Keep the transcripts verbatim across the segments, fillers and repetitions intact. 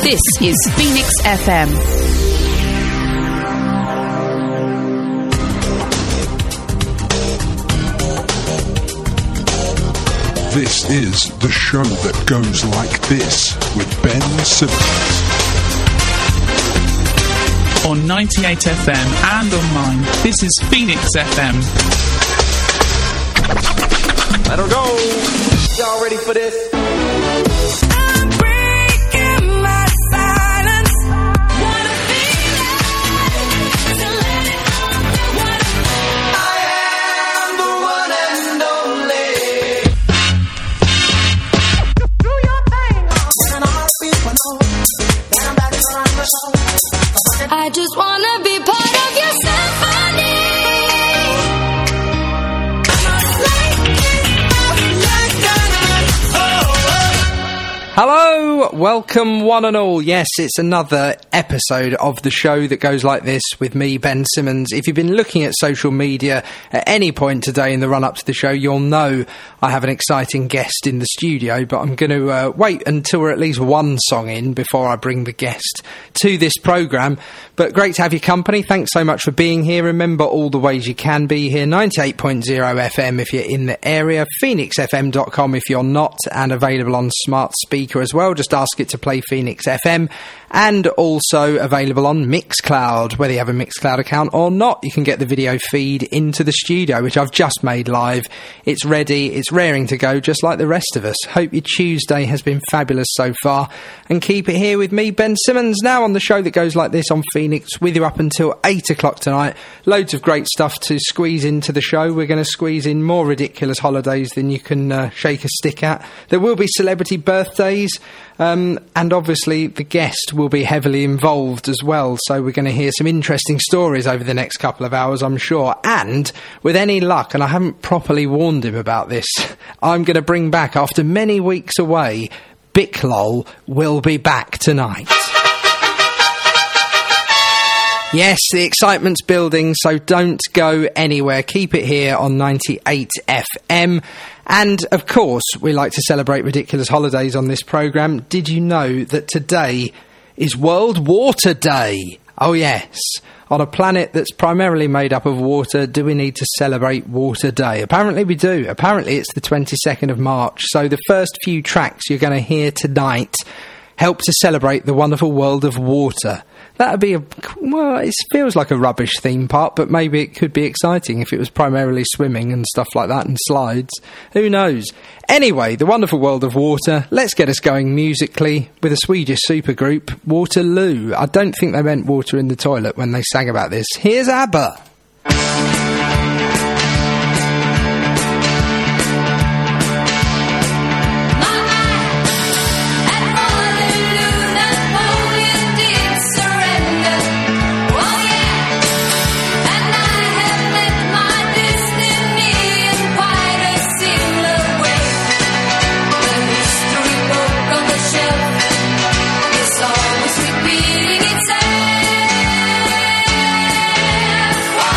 This is Phoenix F M. This is the show that goes like this with Ben Simmons. On ninety-eight F M and online, this is Phoenix F M. Let her go. Y'all ready for this? I just wanna be part of your symphony. Hello, welcome one and all. Yes, it's another episode of the show that goes like this with me, Ben Simmons. If you've been looking at social media at any point today in the run-up to the show, you'll know I have an exciting guest in the studio, but I'm going to uh, wait until we're at least one song in before I bring the guest to this programme. But great to have your company. Thanks so much for being here. Remember all the ways you can be here. ninety-eight point oh F M if you're in the area, phoenix f m dot com if you're not, and available on smart speaker as well. Just ask it to play Phoenix F M, and also available on Mixcloud. Whether you have a Mixcloud account or not, you can get the video feed into the studio, which I've just made live. It's ready, it's raring to go, just like the rest of us. Hope your Tuesday has been fabulous so far, and keep it here with me, Ben Simmons, now on the show that goes like this on Phoenix, with you up until eight o'clock tonight. Loads of great stuff to squeeze into the show. We're going to squeeze in more ridiculous holidays than you can uh, shake a stick at. There will be celebrity birthdays, um, and obviously the guest will be heavily involved as well, so we're going to hear some interesting stories over the next couple of hours, I'm sure. And with any luck, and I haven't properly warned him about this, I'm going to bring back, after many weeks away, Biclol will be back tonight. Yes, the excitement's building, so don't go anywhere. Keep it here on ninety-eight F M. And, of course, we like to celebrate ridiculous holidays on this programme. Did you know that today is World Water Day? Oh, yes. On a planet that's primarily made up of water, do we need to celebrate Water Day? Apparently we do. Apparently it's the twenty-second of March. So the first few tracks you're going to hear tonight help to celebrate the wonderful world of water. That would be a, well, it feels like a rubbish theme park, but maybe it could be exciting if it was primarily swimming and stuff like that and slides. Who knows? Anyway, the wonderful world of water. Let's get us going musically with a Swedish supergroup, Waterloo. I don't think they meant water in the toilet when they sang about this. Here's ABBA. Always repeating itself.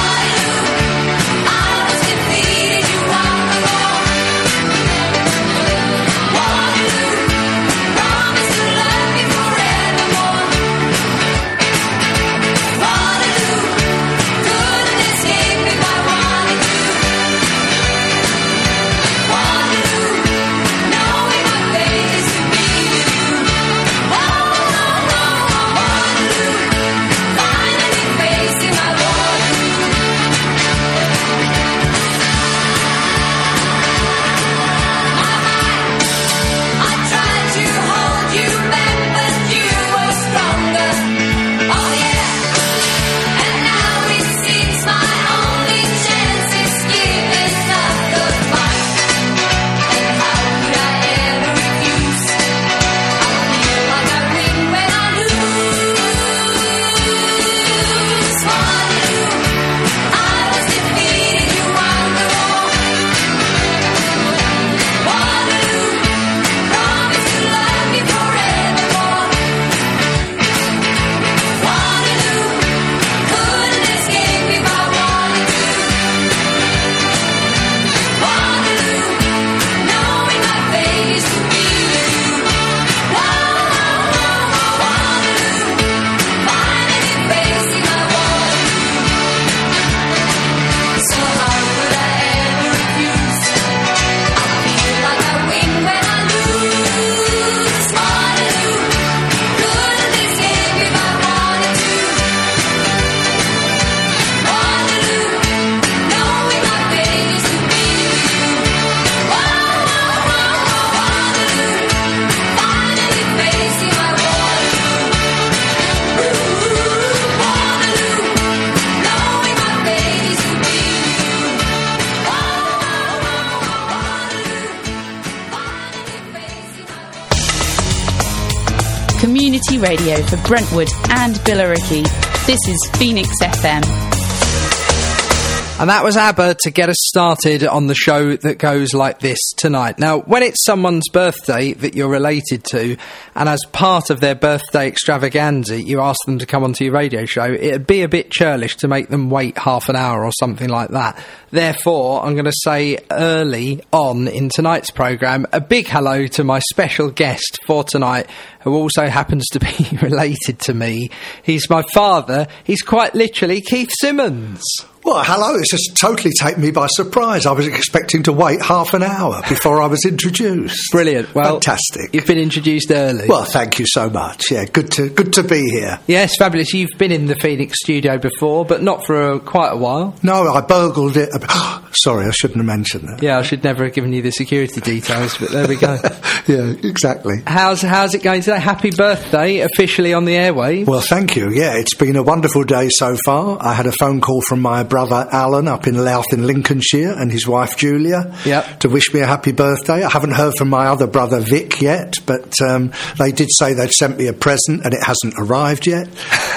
Community Radio for Brentwood and Billericay. This is Phoenix F M. And that was ABBA to get us started on the show that goes like this tonight. Now, when it's someone's birthday that you're related to, and as part of their birthday extravaganza, you ask them to come onto your radio show, it'd be a bit churlish to make them wait half an hour or something like that. Therefore, I'm going to say early on in tonight's programme, a big hello to my special guest for tonight, who also happens to be related to me. He's my father. He's quite literally Keith Simmons. Well, hello, it's just totally taken me by surprise. I was expecting to wait half an hour before I was introduced. Brilliant. Well, fantastic. You've been introduced early. Well, thank you so much. Yeah, good to good to be here. Yes, fabulous. You've been in the Phoenix studio before, but not for a, quite a while. No, I burgled it. A Sorry, I shouldn't have mentioned that. Yeah, I should never have given you the security details, but there we go. Yeah, exactly. How's how's it going today? Happy birthday, officially on the airwaves. Well, thank you. Yeah, it's been a wonderful day so far. I had a phone call from my brother Alan up in Louth in Lincolnshire and his wife Julia yep. to wish me a happy birthday. I haven't heard from my other brother Vic yet, but um, they did say they'd sent me a present and it hasn't arrived yet.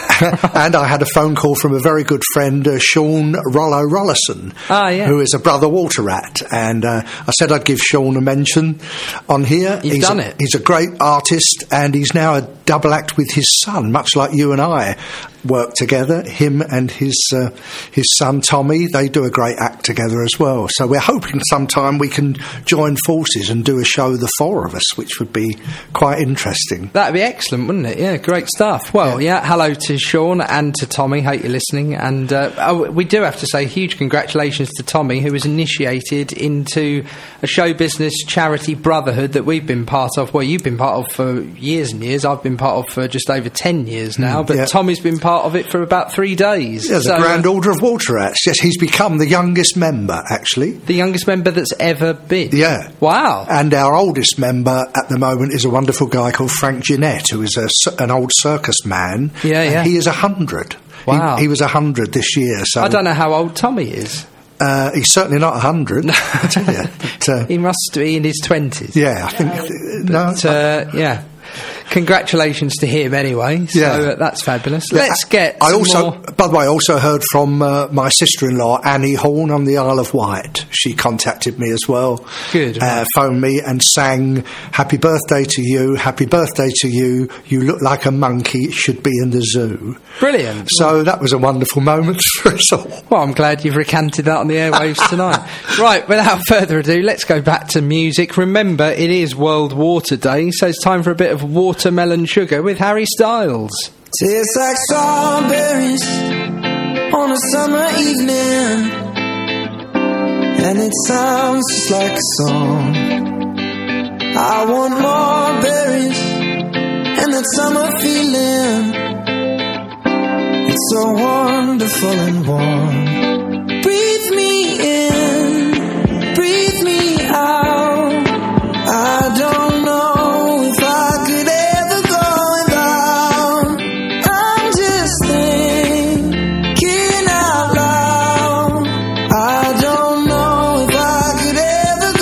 And I had a phone call from a very good friend, uh, Sean Rollo Rollison, ah, yeah. who is a brother Walter Rat. And uh, I said I'd give Sean a mention on here. You've he's done a, it. He's a great artist and he's now a double act with his son, much like you and I work together. Him and his uh, his son Tommy, they do a great act together as well. So we're hoping sometime we can join forces and do a show, the four of us, which would be quite interesting. That'd be excellent, wouldn't it? Yeah, great stuff. Well, yeah, yeah hello to Sean and to Tommy. Hope you're listening. And uh, oh, we do have to say huge congratulations to Tommy, who was initiated into a show business charity brotherhood that we've been part of. Well, you've been part of for years and years. I've been part of for just over ten years now. Mm, but yeah. Tommy's been part of it for about three days. Yeah, the so, Grand Order of Walter Rats. Yes, he's become the youngest member, actually. The youngest member that's ever been? Yeah. Wow. And our oldest member at the moment is a wonderful guy called Frank Jeanette, who is a, an old circus man. Yeah, yeah. He is a hundred. Wow. He, he was a hundred this year. So I don't know how old Tommy is. Uh, he's certainly not a hundred, I tell you. But, uh, he must be in his twenties. Yeah, I think. Uh, but, no, uh, yeah. Congratulations to him anyway, so yeah. uh, that's fabulous. Let's get I some also, more... by the way, I also heard from uh, my sister-in-law, Annie Horn, on the Isle of Wight. She contacted me as well. Good. Uh, phoned me and sang, happy birthday to you, happy birthday to you, you look like a monkey, should be in the zoo. Brilliant. So that was a wonderful moment for us all. Well, I'm glad you've recanted that on the airwaves tonight. Right, without further ado, let's go back to music. Remember, it is World Water Day, so it's time for a bit of Watermelon Sugar with Harry Styles. Tastes like strawberries on a summer evening, and it sounds just like a song. I want more berries and that summer feeling. It's so wonderful and warm. Breathe me in, breathe me out. I don't know if I could ever go without. I'm just thinking out loud. I don't know if I could ever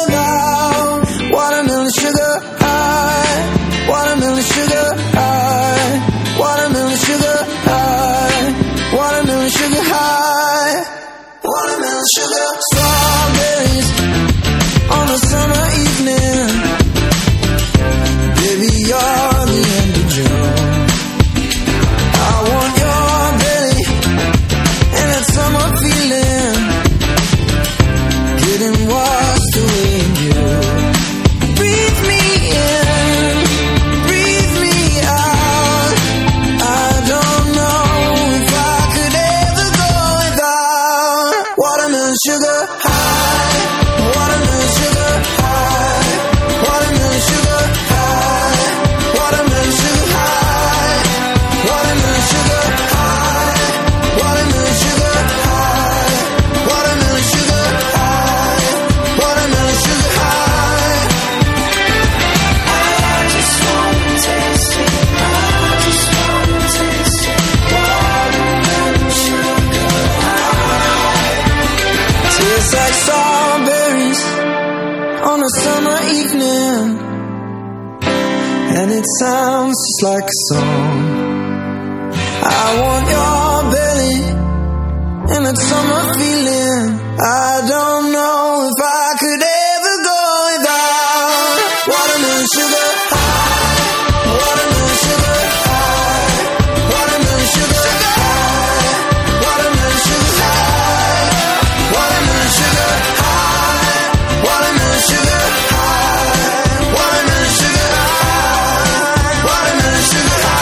go without. Watermelon sugar high, watermelon sugar high, watermelon sugar high, watermelon sugar high. just like a song. I want your belly and that summer feeling. I don't know if I could ever go without watermelon sugar high, watermelon sugar high, watermelon sugar high, watermelon sugar high, watermelon sugar high, watermelon sugar high, watermelon sugar high, watermelon sugar high.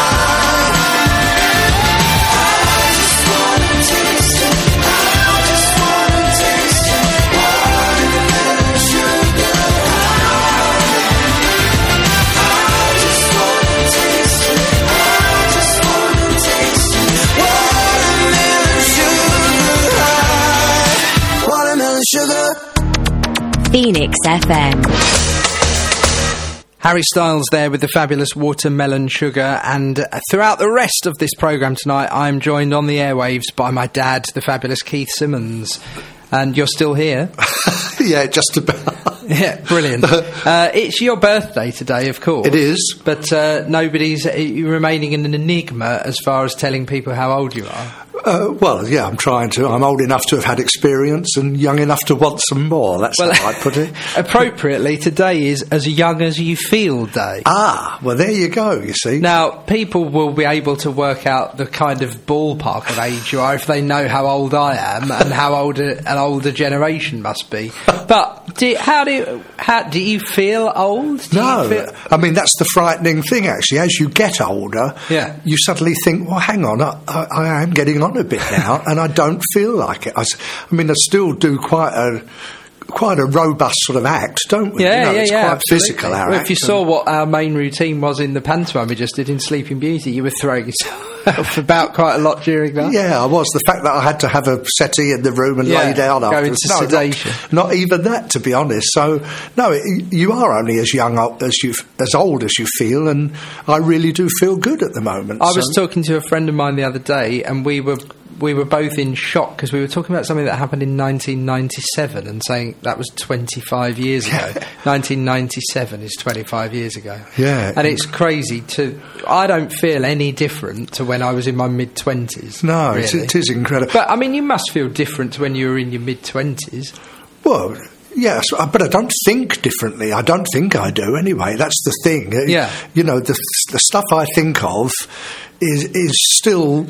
Phoenix F M. Harry Styles there with the fabulous Watermelon Sugar, and uh, throughout the rest of this programme tonight I'm joined on the airwaves by my dad, the fabulous Keith Simmons. And you're still here? Yeah, just about. Yeah, brilliant. uh, it's your birthday today, of course. It is. But uh, nobody's uh, remaining an enigma as far as telling people how old you are. Uh, well, yeah, I'm trying to. I'm old enough to have had experience and young enough to want some more. That's well, how I'd put it. Appropriately, today is As Young As You Feel Day. Ah, well, there you go, you see. Now, people will be able to work out the kind of ballpark of age you are if they know how old I am and how old a, an older generation must be. But do, how do you, how do you feel old? Do no, you feel- I mean, that's the frightening thing, actually. As you get older, yeah. you suddenly think, well, hang on, I, I, I am getting on a bit now, and I don't feel like it. I, I mean, I still do quite a... quite a robust sort of act, don't we? Yeah, you know, yeah, it's yeah. quite absolutely. physical, our well, act. If you saw what our main routine was in the pantomime we just did in Sleeping Beauty, you were throwing yourself about quite a lot during that. Yeah, I was. The fact that I had to have a settee in the room and yeah, lay down go afterwards. into no, sedation. Not, not even that, to be honest. So, no, it, you are only as young as you, as old as you feel, and I really do feel good at the moment. I so. was talking to a friend of mine the other day, and we were we were both in shock because we were talking about something that happened in nineteen ninety-seven and saying that was twenty-five years ago. nineteen ninety-seven is twenty-five years ago. Yeah. And it's crazy to... I don't feel any different to when I was in my mid-twenties. No, really. it, it is incredible. But, I mean, you must feel different to when you were in your mid-twenties. Well... Yes, but I don't think differently. I don't think I do anyway. That's the thing. Yeah. You know, the the stuff I think of is is still...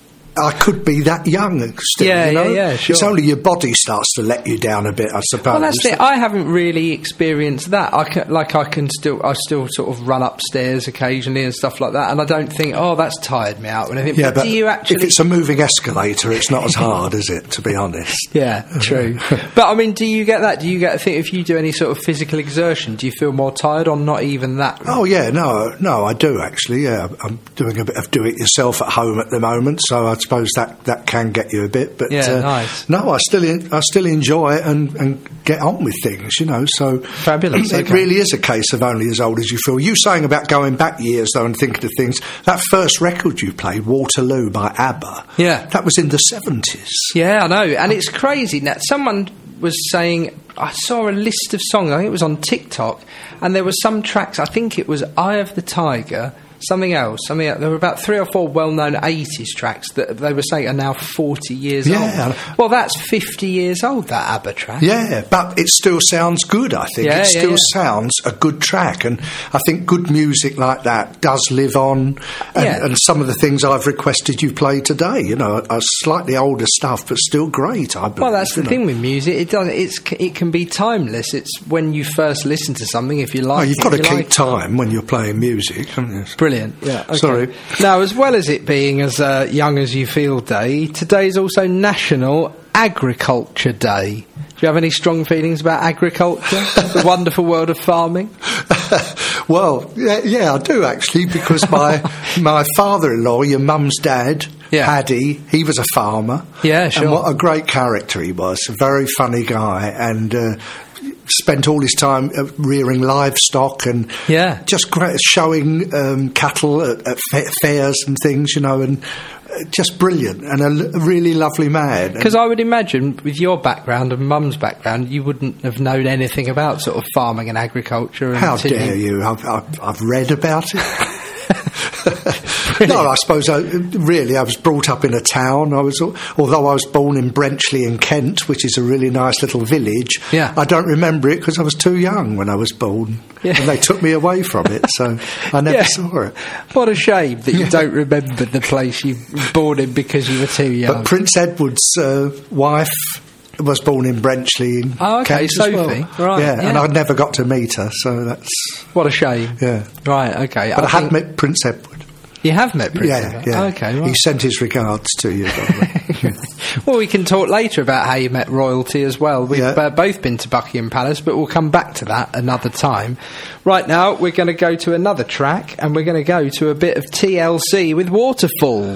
I could be that young still, yeah, you know? Yeah, yeah, sure. It's only your body starts to let you down a bit, I suppose. Well, that's it. I haven't really experienced that. I can, like, I can still, I still sort of run upstairs occasionally and stuff like that, and I don't think, oh, that's tired me out. And I think, yeah, but but do you actually... if it's a moving escalator, it's not as hard, is it, to be honest? Yeah, true. But, I mean, do you get that? Do you get, I think, if you do any sort of physical exertion, do you feel more tired or not even that? Oh, yeah, no, no, I do, actually, yeah. I'm doing a bit of do-it-yourself at home at the moment, so I suppose that... that can get you a bit, but yeah, uh, nice. No, I still in, I still enjoy it and, and get on with things, you know. So fabulous. It okay. really is a case of only as old as you feel. You saying about going back years though and thinking of things. That first record you played, Waterloo by ABBA. Yeah, that was in the seventies. Yeah, I know, and it's crazy. Now, someone was saying, I saw a list of songs. I think it was on TikTok, and there was some tracks. I think it was Eye of the Tiger. Something else, something else. There were about three or four well-known eighties tracks that they were saying are now forty years yeah. old. Well, that's fifty years old, that ABBA track. Yeah, but it still sounds good, I think. Yeah, it still yeah, yeah. sounds a good track, and I think good music like that does live on, and, yeah. and some of the things I've requested you play today, you know, are slightly older stuff, but still great, I believe. Well, that's the know. thing with music. It does. It's it can be timeless. It's when you first listen to something, if you like. Oh, you've it, got to you keep like time when you're playing music, haven't you? Brilliant. Yeah. Okay. Sorry. Now, as well as it being as uh, young as you feel day, today is also National Agriculture Day. Do you have any strong feelings about agriculture? The wonderful world of farming? Well, yeah, yeah, I do actually, because my my father-in-law, your mum's dad, yeah. Paddy, he was a farmer. Yeah, sure. And what a great character he was. A very funny guy, and uh, spent all his time uh, rearing livestock and yeah. just gra- showing um, cattle at, at fa- fairs and things, you know, and uh, just brilliant and a, l- a really lovely man. Because I would imagine, with your background and Mum's background, you wouldn't have known anything about sort of farming and agriculture. And How tilling. dare you? I've, I've, I've read about it. No, I suppose I, really I was brought up in a town. I was, although I was born in Brenchley in Kent, which is a really nice little village. Yeah. I don't remember it because I was too young when I was born, Yeah. and they took me away from it, so I never Yeah. saw it. What a shame that you Yeah. don't remember the place you were born in because you were too young. But Prince Edward's uh, wife was born in Brenchley in Oh, okay, Kent as Sophie. well. Right, Yeah, and yeah. I never got to meet her, so that's What a shame. yeah. Right, okay. But I, had think- met Prince Edward. You have met Prince Yeah, Edward? yeah. Okay, He right. sent his regards to you. by the way. Well, we can talk later about how you met royalty as well. We've Yeah. uh, both been to Buckingham Palace, but we'll come back to that another time. Right now, we're going to go to another track, and we're going to go to a bit of T L C with Waterfalls.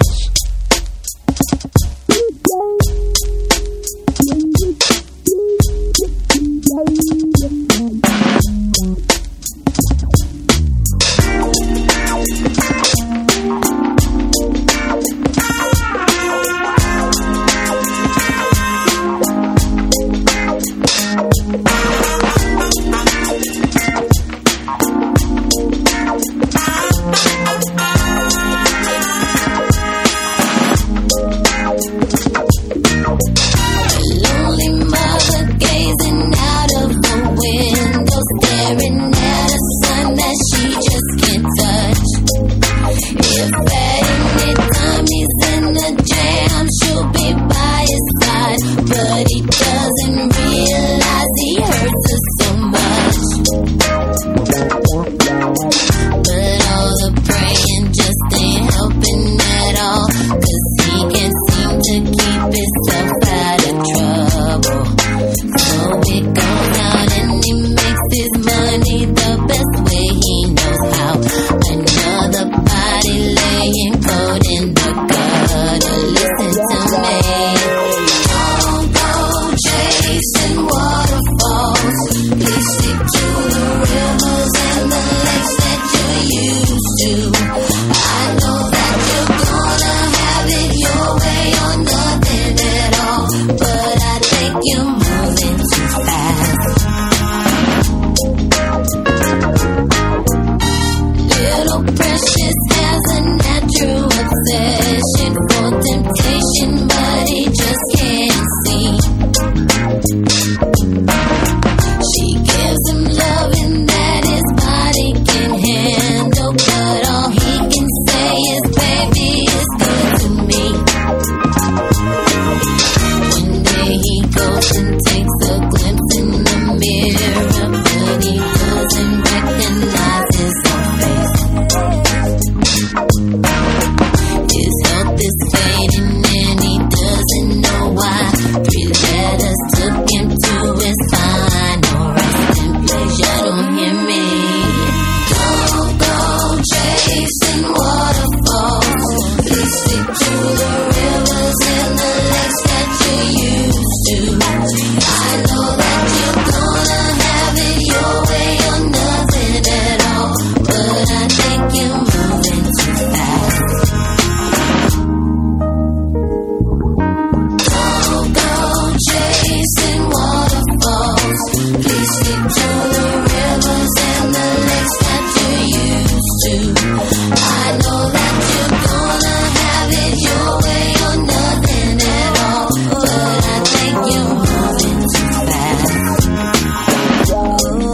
Lonely mother gazing out of the window, staring at a sun that she just can't touch. If at any time he's in a jam, she'll be by his side, but he doesn't realize he hurts her so much. But all the praying just ain't helping at all, 'cause he can't seem to keep himself out of trouble. So he goes out and he makes his money the best way he knows how. Another body laying cold in the gutter. Listen to me. Don't go chasing waterfalls. Please stick to the rivers and the lakes that you're used to. I know that you're gonna have it your way or nothing at all, but I think you're moving too fast. Little Precious has a natural obsession for temptation, but he just can't see. She gives him loving that his body can handle, but all he can say is, baby, it's good to me. One day he goes and takes a glimpse in the mirror, but he doesn't recognize his own face. His health is fading and he doesn't know why. Three letters took him to his final resting place. You don't hear me. Don't go chasing waterfalls. Please stick to the rivers and the lakes that you're used to. I know that you're gonna have it your way or nothing at all, but I think you're moving too fast. Don't go chasing waterfalls. Please stick to the rivers and the lakes that you're used to. I know that you're gonna have it your way or nothing at all, but I think you're moving too fast. Don't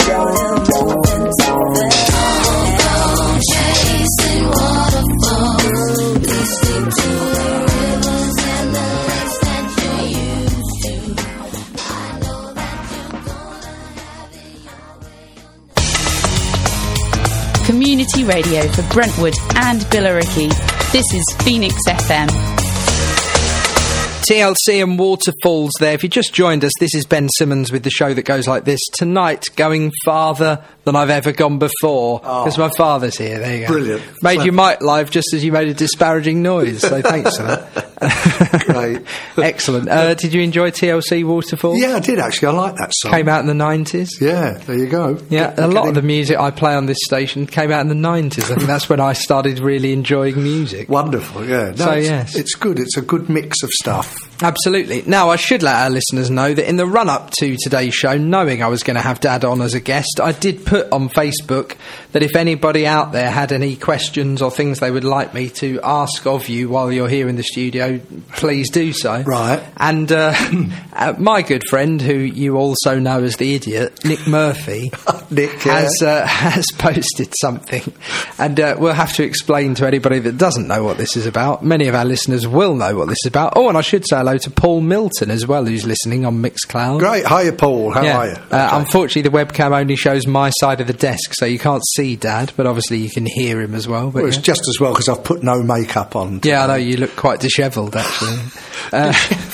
go chasing waterfalls. Please stick to the rivers and the lakes that you're used to. I know that you're gonna have it your way or nothing. Community radio for Brentwood and Billericay. This is Phoenix F M. T L C and Waterfalls there. If you just joined us, this is Ben Simmons with the show that goes like this. Tonight, going farther than I've ever gone before. Because my father's here. There you go. Brilliant. Made Clever. you mic live just as you made a disparaging noise. So thanks for that. Great. Excellent. Uh, did you enjoy T L C Waterfalls? Yeah, I did actually. I like that song. Came out in the nineties. Yeah, there you go. Yeah, Get- a lot of the getting music I play on this station came out in the nineties. I think that's when I started really enjoying music. wonderful. Yeah, no, So, it's, yes. it's good. It's a good mix of stuff. stuff. Absolutely. Now, I should let our listeners know that in the run-up to today's show, knowing I was going to have Dad on as a guest, I did put on Facebook that if anybody out there had any questions or things they would like me to ask of you while you're here in the studio, please do so. Right. And uh, uh, my good friend, who you also know as the idiot, Nick Murphy, Nick, yeah. has, uh, has posted something. And uh, we'll have to explain to anybody that doesn't know what this is about. Many of our listeners will know what this is about. Oh, and I should say hello to Paul Milton as well, who's listening on Mixcloud. Great. Hiya, Paul. How yeah. are you? Uh, Okay. Unfortunately, the webcam only shows my side of the desk, so you can't see Dad, but obviously you can hear him as well. But Well, it's yeah. just as well because I've put no makeup on. Yeah, I know, you look quite dishevelled, actually. uh,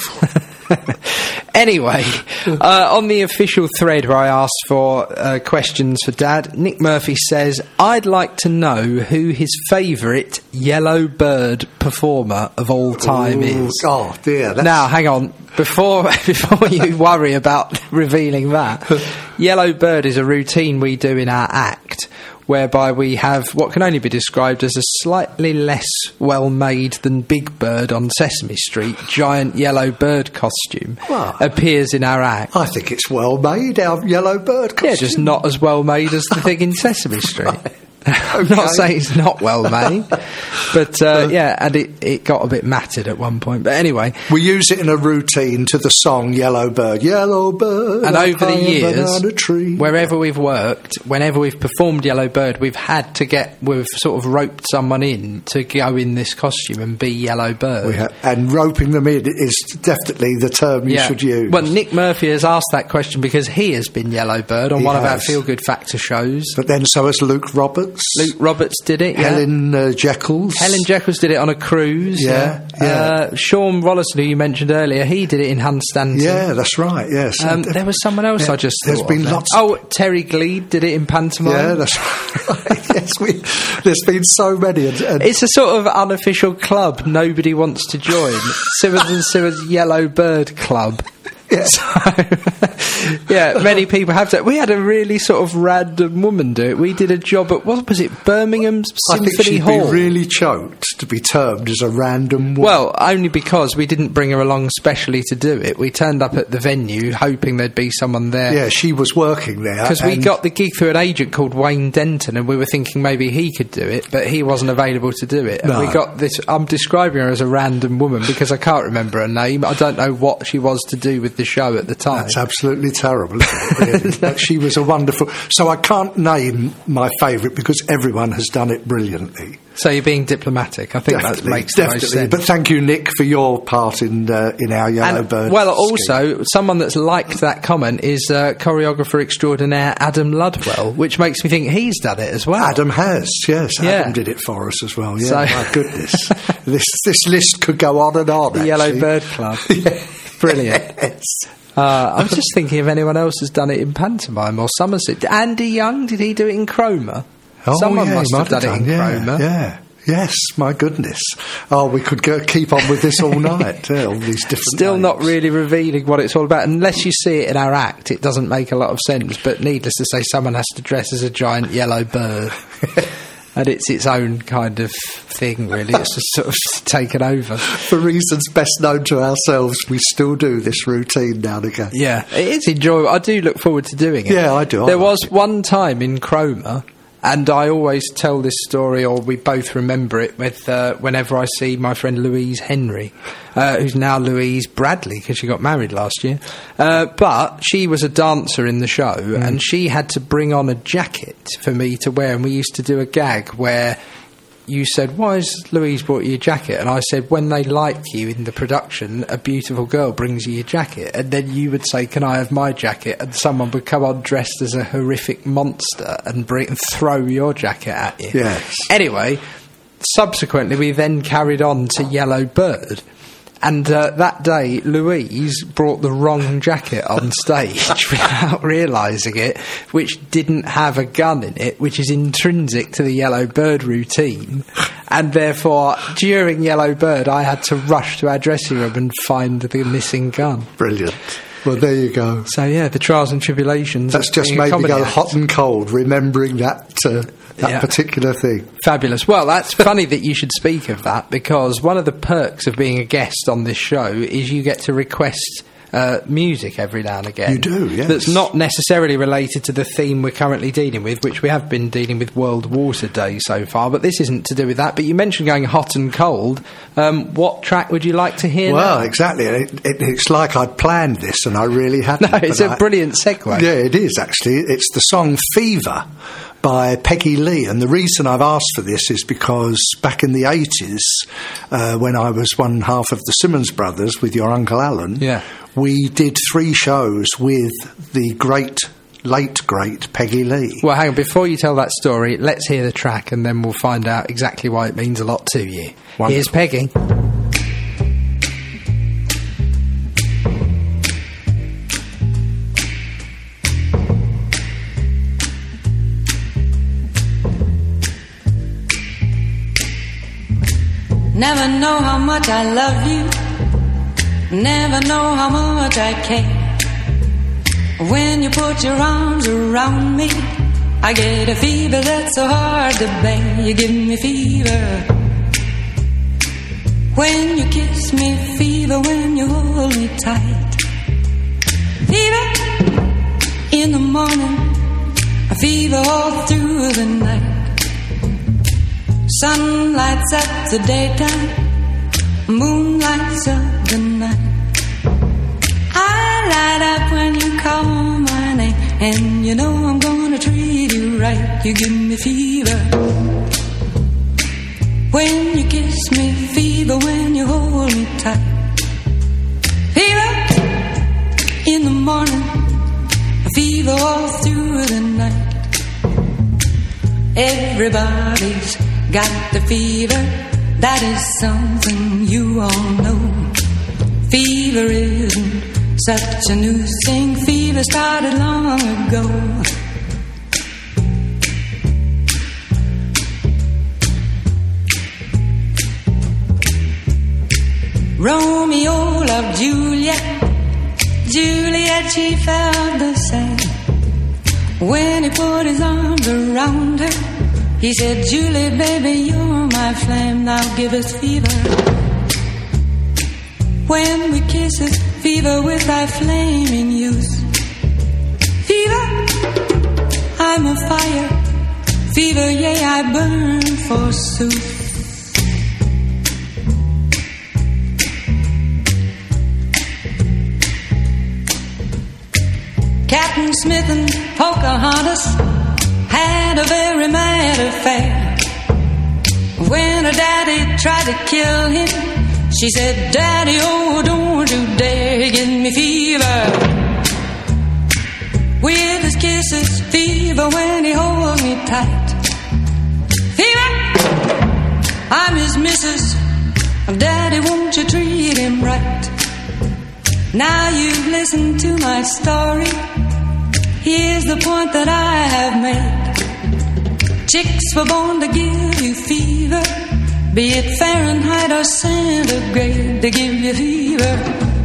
Anyway, uh, on the official thread where I asked for uh, questions for Dad, Nick Murphy says, I'd like to know who his favourite Yellow Bird performer of all time Ooh, is. Oh, dear. That's... Now, hang on. Before before you worry about revealing that, Yellow Bird is a routine we do in our act, whereby we have what can only be described as a slightly less well-made than Big Bird on Sesame Street giant yellow bird costume Wow. appears in our act. I think it's well made, our Yellow Bird costume. Yeah, just not as well-made as the thing in Sesame Street. I'm not saying it's not well made, but uh, yeah, and it, it got a bit matted at one point. But anyway, We use it in a routine to the song Yellow Bird. Yellow Bird. and over the high years, banana tree. wherever we've worked, whenever we've performed Yellow Bird, we've had to get, we've sort of roped someone in to go in this costume and be Yellow Bird. We ha- and roping them in is definitely the term you should use. Well, Nick Murphy has asked that question because he has been Yellow Bird on He one of our has. Feel Good Factor shows. But then so has Luke Roberts. Luke Roberts did it, yeah. Helen uh, Jekyll. Helen Jekyll did it on a cruise. Yeah, yeah. Uh, Sean Rollison, who you mentioned earlier, he did it in Hunstanton. Yeah, that's right, yes. Um, there was someone else Yeah, I just there's thought been of now. lots of- Oh, Terry Gleed did it in pantomime. Yeah, that's right. Yes, we, there's been so many. And, and It's a sort of unofficial club nobody wants to join. Simmons and Simmons Yellow Bird Club. yeah. So, yeah, many people have that. We had a really sort of random woman do it. We did a job at, what was it, Birmingham I Symphony think she'd Hall? be really choked to be termed as a random woman. Well, only because we didn't bring her along specially to do it. We turned up at the venue hoping there'd be someone there. yeah, she was working there. Because we and- got the gig through an agent called Wayne Denton, and we were thinking maybe he could do it, but he wasn't available to do it. And No. we got this. I'm describing her as a random woman because I can't remember her name. I don't know what she was to do with the show at the time. That's absolutely terrible, isn't it, really? But she was a wonderful... So I can't name my favourite because everyone has done it brilliantly. So you're being diplomatic. I think that Definitely, makes the most definitely. sense. But thank you, Nick, for your part in uh, in our Yellow And, Bird well, scheme. also, someone that's liked that comment is uh, choreographer extraordinaire Adam Ludwell, which makes me think he's done it as well. Adam has, yes. Yeah. Adam did it for us as well. Yeah, So- my goodness. this this list could go on and on, The Yellow actually. Bird Club. Yeah. Brilliant. Yes. Uh, I was just thinking if anyone else has done it in pantomime or Somerset. Andy Young, did he do it in Cromer? Oh, Someone yeah, must he have might done it in yeah, Cromer. Yeah. Yes, my goodness. Oh, we could go, keep on with this all night. Yeah, all these different Still names. not really revealing what it's all about. Unless you see it in our act, it doesn't make a lot of sense. But needless to say, someone has to dress as a giant yellow bird. And it's its own kind of thing, really. It's just sort of taken over. For reasons best known to ourselves, we still do this routine now and again. Yeah, it is enjoyable. I do look forward to doing it. Yeah, I do. I There like was one time in Cromer, and I always tell this story, or we both remember it, with uh, whenever I see my friend Louise Henry, uh, who's now Louise Bradley because she got married last year. Uh, but she was a dancer in the show, Mm. and she had to bring on a jacket for me to wear, and we used to do a gag where you said, why has Louise brought you a jacket? And I said, when they like you in the production, a beautiful girl brings you your jacket. And then you would say, can I have my jacket? And someone would come on dressed as a horrific monster and bring, and throw your jacket at you. Yes. Anyway, subsequently, we then carried on to Yellow Bird. And uh, that day, Louise brought the wrong jacket on stage without realising it, which didn't have a gun in it, which is intrinsic to the Yellow Bird routine. And therefore, during Yellow Bird, I had to rush to our dressing room and find the missing gun. Brilliant. Well, there you go. So, yeah, the trials and tribulations. That's of just being a made me comedy go act. hot and cold, remembering that uh, that Yeah. particular thing. Fabulous. Well, that's funny that you should speak of that, because one of the perks of being a guest on this show is you get to request uh, music every now and again. You do, yes. That's not necessarily related to the theme we're currently dealing with, which we have been dealing with World Water Day so far, but this isn't to do with that. But you mentioned going hot and cold. Um, what track would you like to hear Well, now? exactly. It, it, it's like I'd planned this, and I really hadn't. No, it's but a I- brilliant segue. Yeah, it is, actually. It's the song Fever by Peggy Lee, and the reason I've asked for this is because back in the eighties, uh, when I was one half of the Simmons Brothers with your Uncle Alan, Yeah. we did three shows with the great, late great Peggy Lee. Well, hang on, before you tell that story, let's hear the track and then we'll find out exactly why it means a lot to you. Wonderful. Here's Peggy. Never know how much I love you. Never know how much I care. When you put your arms around me, I get a fever that's so hard to bear. You give me fever when you kiss me, fever when you hold me tight. Fever in the morning, a fever all through the night. Sun lights up the daytime, moon lights up the night. I light up when you call my name, and you know I'm gonna treat you right. You give me fever when you kiss me, fever when you hold me tight. Fever in the morning, a fever all through the night. Everybody's got the fever, that is something you all know. Fever isn't such a new thing, fever started long ago. Romeo loved Juliet, Juliet she felt the same. When he put his arms around her, he said, Julie, baby, you're my flame, now give us fever. When we kiss us, fever with thy flaming youth. Fever, I'm a fire. Fever, yea, I burn forsooth. Captain Smith and Pocahontas had a very mad affair. When her daddy tried to kill him, she said, Daddy, oh, don't you dare give me fever. With his kisses, fever when he holds me tight. Fever, I'm his missus. Daddy, won't you treat him right? Now you've listened to my story. Here's the point that I have made. Chicks were born to give you fever, be it Fahrenheit or centigrade, they give you fever.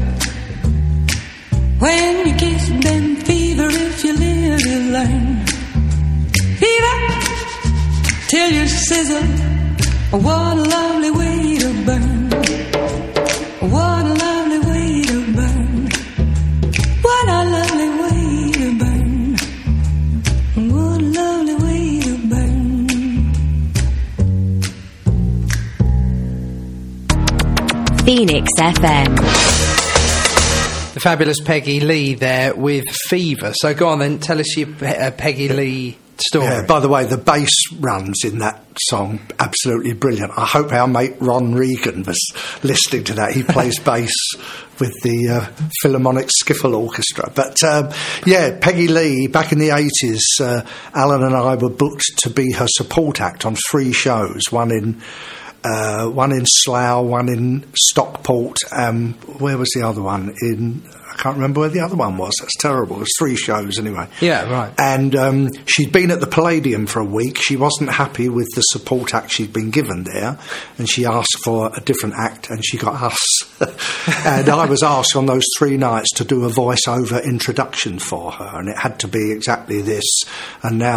When you kiss them, fever, if you live, you learn. Fever, till you sizzle, what a lovely way to burn. What a lovely way to burn. What a lovely way to burn. What a lovely way to burn. Phoenix F M. The fabulous Peggy Lee there with Fever. So go on then, tell us your uh, Peggy Lee story. Yeah, by the way, the bass runs in that song, absolutely brilliant. I hope our mate Ron Regan was listening to that. He plays bass with the uh, Philharmonic Skiffle Orchestra. But um, yeah, Peggy Lee, back in the eighties, uh, Alan and I were booked to be her support act on three shows, one in uh, one in Slough, one in Stockport, um, where was the other one? In I can't remember where the other one was. That's terrible. It was three shows anyway. Yeah, right. And um, she'd been at the Palladium for a week. She wasn't happy with the support act she'd been given there, and she asked for a different act, and she got us. And I was asked on those three nights to do a voiceover introduction for her, and it had to be exactly this. And now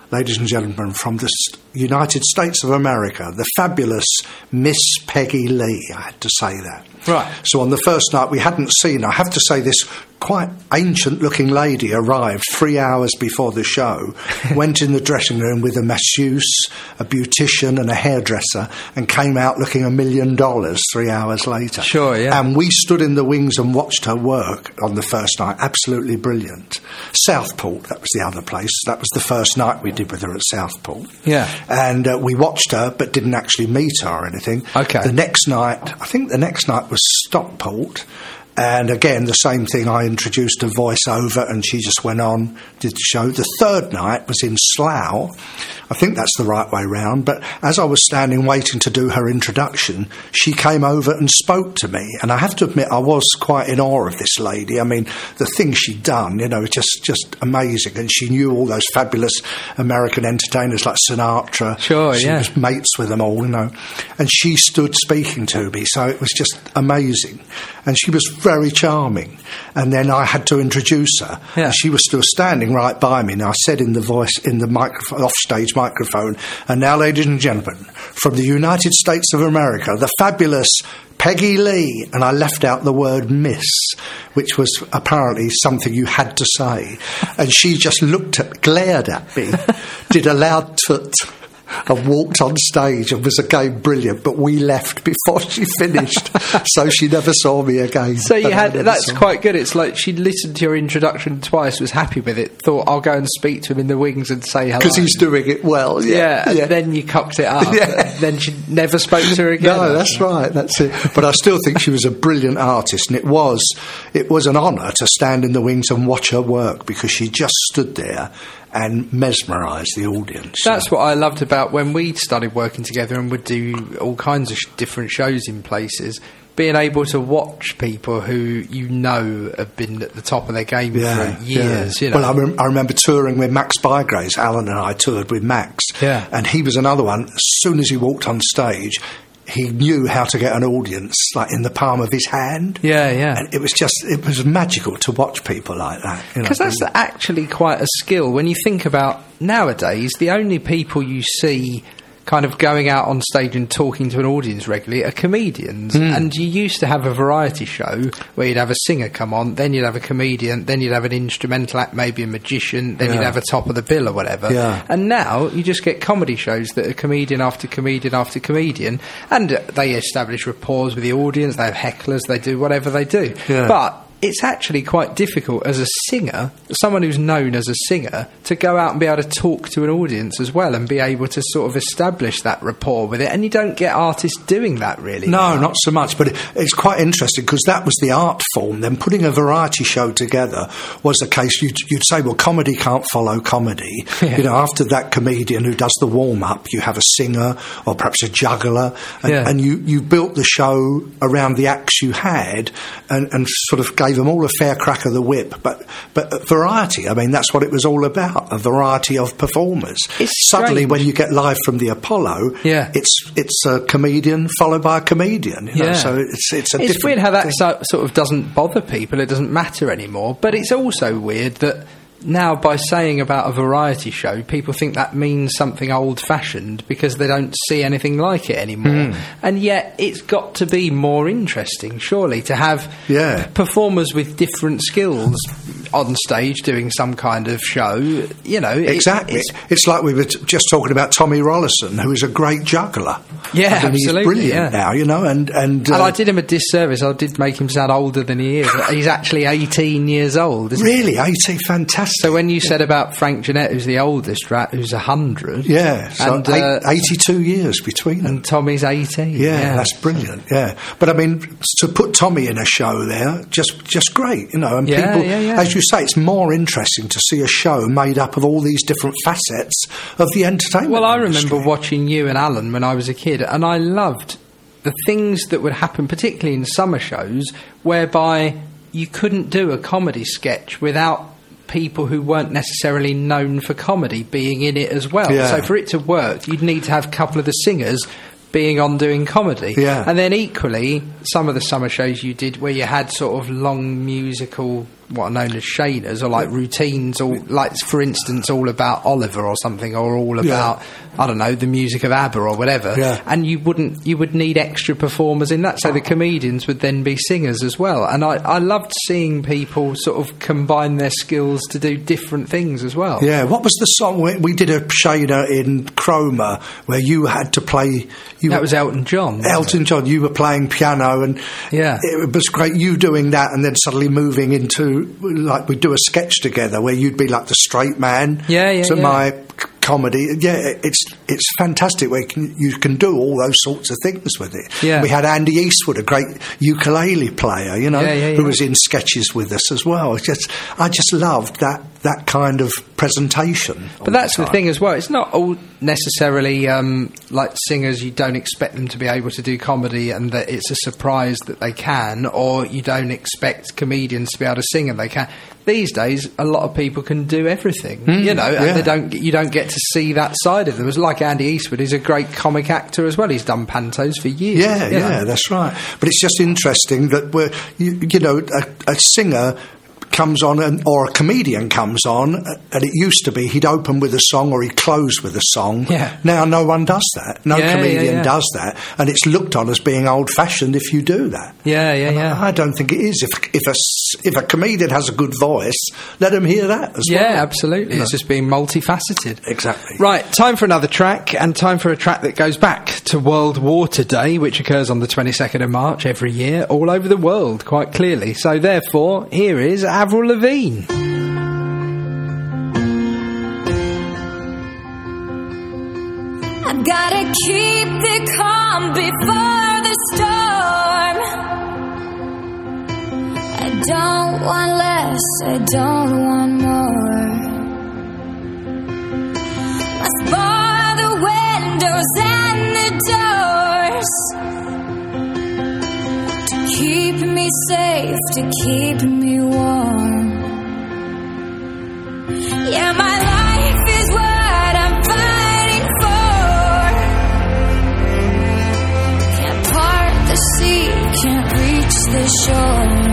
ladies and gentlemen, from the St- United States of America, the fabulous Miss Peggy Lee. I had to say that. Right. So on the first night, we hadn't seen, I have to say, this quite ancient-looking lady arrived three hours before the show, went in the dressing room with a masseuse, a beautician and a hairdresser, and came out looking a million dollars three hours later. Sure, yeah. And we stood in the wings and watched her work on the first night. Absolutely brilliant. Southport, that was the other place. That was the first night we did with her at Southport. Yeah. And uh, we watched her, but didn't actually meet her or anything. Okay. The next night, I think the next night was Stockport. And again, the same thing. I introduced a voiceover and she just went on, did the show. The third night was in Slough. I think that's the right way round. But as I was standing waiting to do her introduction, she came over and spoke to me. And I have to admit, I was quite in awe of this lady. I mean, the things she'd done, you know, just, just amazing. And she knew all those fabulous American entertainers like Sinatra. Sure, she yeah. was mates with them all, you know. And she stood speaking to me. So it was just amazing. And she was very charming. And then I had to introduce her. Yeah. And she was still standing right by me. And I said in the voice, in the microphone, offstage microphone, and now, ladies and gentlemen, from the United States of America, the fabulous Peggy Lee. And I left out the word miss, which was apparently something you had to say. And she just looked at, glared at me, did a loud toot, and walked on stage and was again brilliant, but we left before she finished, so she never saw me again. So you And I had never that's saw her. quite good. It's like she listened to your introduction twice, was happy with it, thought I'll go and speak to him in the wings and say hello Because he's doing it well. yeah, Yeah, and then you cocked it up. Yeah. Then she never spoke to her again. No, that's right. That's it. But I still think she was a brilliant artist, and it was it was an honour to stand in the wings and watch her work because she just stood there and mesmerised the audience. That's what I loved about when we started working together and would do all kinds of sh- different shows in places. Being able to watch people who you know have been at the top of their game Yeah, for years. yeah. You know, Well, I, rem- I remember touring with Max Bygraves. Alan and I toured with Max. Yeah. And he was another one. As soon as he walked on stage, he knew how to get an audience, like in the palm of his hand. yeah, yeah. And it was just, it was magical to watch people like that. you know. Because that's actually quite a skill. When you think about nowadays, the only people you see kind of going out on stage and talking to an audience regularly are comedians. Mm. And you used to have a variety show where you'd have a singer come on, then you'd have a comedian, then you'd have an instrumental act, maybe a magician, then Yeah. you'd have a top of the bill or whatever. Yeah. And now you just get comedy shows that are comedian after comedian after comedian, and uh, they establish rapport with the audience, they have hecklers, they do whatever they do. Yeah. But it's actually quite difficult as a singer, someone who's known as a singer, to go out and be able to talk to an audience as well and be able to sort of establish that rapport with it. And you don't get artists doing that, really. No, not so much, but it, it's quite interesting because that was the art form. Then putting a variety show together was the case. You'd, you'd say, well, comedy can't follow comedy. Yeah. You know, after that comedian who does the warm-up, you have a singer or perhaps a juggler, and, Yeah. and you, you built the show around the acts you had and, and sort of gave them all a fair crack of the whip. But, but variety, I mean, that's what it was all about, a variety of performers. It's Suddenly, strange. when you get live from the Apollo, Yeah. it's it's a comedian followed by a comedian. You know? Yeah. So it's it's a It's different weird how that thing. so, sort of doesn't bother people. It doesn't matter anymore. But it's also weird that now, by saying about a variety show, people think that means something old-fashioned because they don't see anything like it anymore. And yet, it's got to be more interesting, surely, to have Yeah. performers with different skills on stage doing some kind of show. You know, it- Exactly. it's- It's like we were t- just talking about Tommy Rollison, who is a great juggler. Yeah, I mean, absolutely, He's brilliant yeah. now, you know, and... And, uh, and I did him a disservice. I did make him sound older than he is. He's actually eighteen years old, isn't he? Really, eighty, fantastic. So when you said about Frank Jeanette, who's the oldest rat, who's a hundred, Yeah, so and, eight, uh, eighty-two years between them. and Tommy's eighteen. Yeah, that's brilliant. Yeah, but I mean, to put Tommy in a show there, just just great, you know. And Yeah, people, yeah, yeah. as you say, it's more interesting to see a show made up of all these different facets of the entertainment. Well, I industry. remember watching you and Alan when I was a kid, and I loved the things that would happen, particularly in summer shows, whereby you couldn't do a comedy sketch without people who weren't necessarily known for comedy being in it as well. Yeah. So for it to work, you'd need to have a couple of the singers being on doing comedy. Yeah. And then equally, some of the summer shows you did where you had sort of long musical what are known as shaners, or like routines, or like, for instance, all about Oliver or something, or all about, yeah. I don't know, the music of ABBA or whatever. Yeah. And you wouldn't, you would need extra performers in that, so the comedians would then be singers as well. And I, I loved seeing people sort of combine their skills to do different things as well. Yeah, what was the song? We, we did a shader in Chroma where you had to play. You that were, was Elton John. Elton John. You were playing piano, and yeah, it was great. You doing that, and then suddenly moving into, like, we do a sketch together where you'd be like the straight man. Yeah, yeah, to yeah. my c- comedy. Yeah, it's it's fantastic where you can, you can do all those sorts of things with it. Yeah. We had Andy Eastwood, a great ukulele player, you know, yeah, yeah, yeah. who was in sketches with us as well. It's just, I just loved that that kind of presentation. But that's the, the thing as well. It's not all necessarily um, like singers. You don't expect them to be able to do comedy, and that it's a surprise that they can, or you don't expect comedians to be able to sing and they can. These days, a lot of people can do everything, mm, you know, and yeah. they don't. You don't get to see that side of them. It was like Andy Eastwood. He's a great comic actor as well. He's done pantos for years. Yeah, yeah, know. That's right. But it's just interesting that we're, you, you know, a, a singer comes on, and, or a comedian comes on, and it used to be he'd open with a song or he'd close with a song. Yeah. Now no one does that. No yeah, comedian yeah, yeah. does that, and it's looked on as being old-fashioned if you do that. Yeah, yeah, and yeah. I, I don't think it is. If if a s- if a comedian has a good voice, let him hear that as yeah, well. Yeah, absolutely. You It's know? just being multifaceted. Exactly. Right, time for another track, and time for a track that goes back to World Water Day, which occurs on the twenty-second of March every year, all over the world, quite clearly. So therefore, here is Avril Lavigne. I gotta keep the calm before the storm. I don't want less, I don't want more. Must bar the windows and the doors to keep me safe, to keep me warm. Yeah, my life is what I'm fighting for. Can't part the sea, can't reach the shore.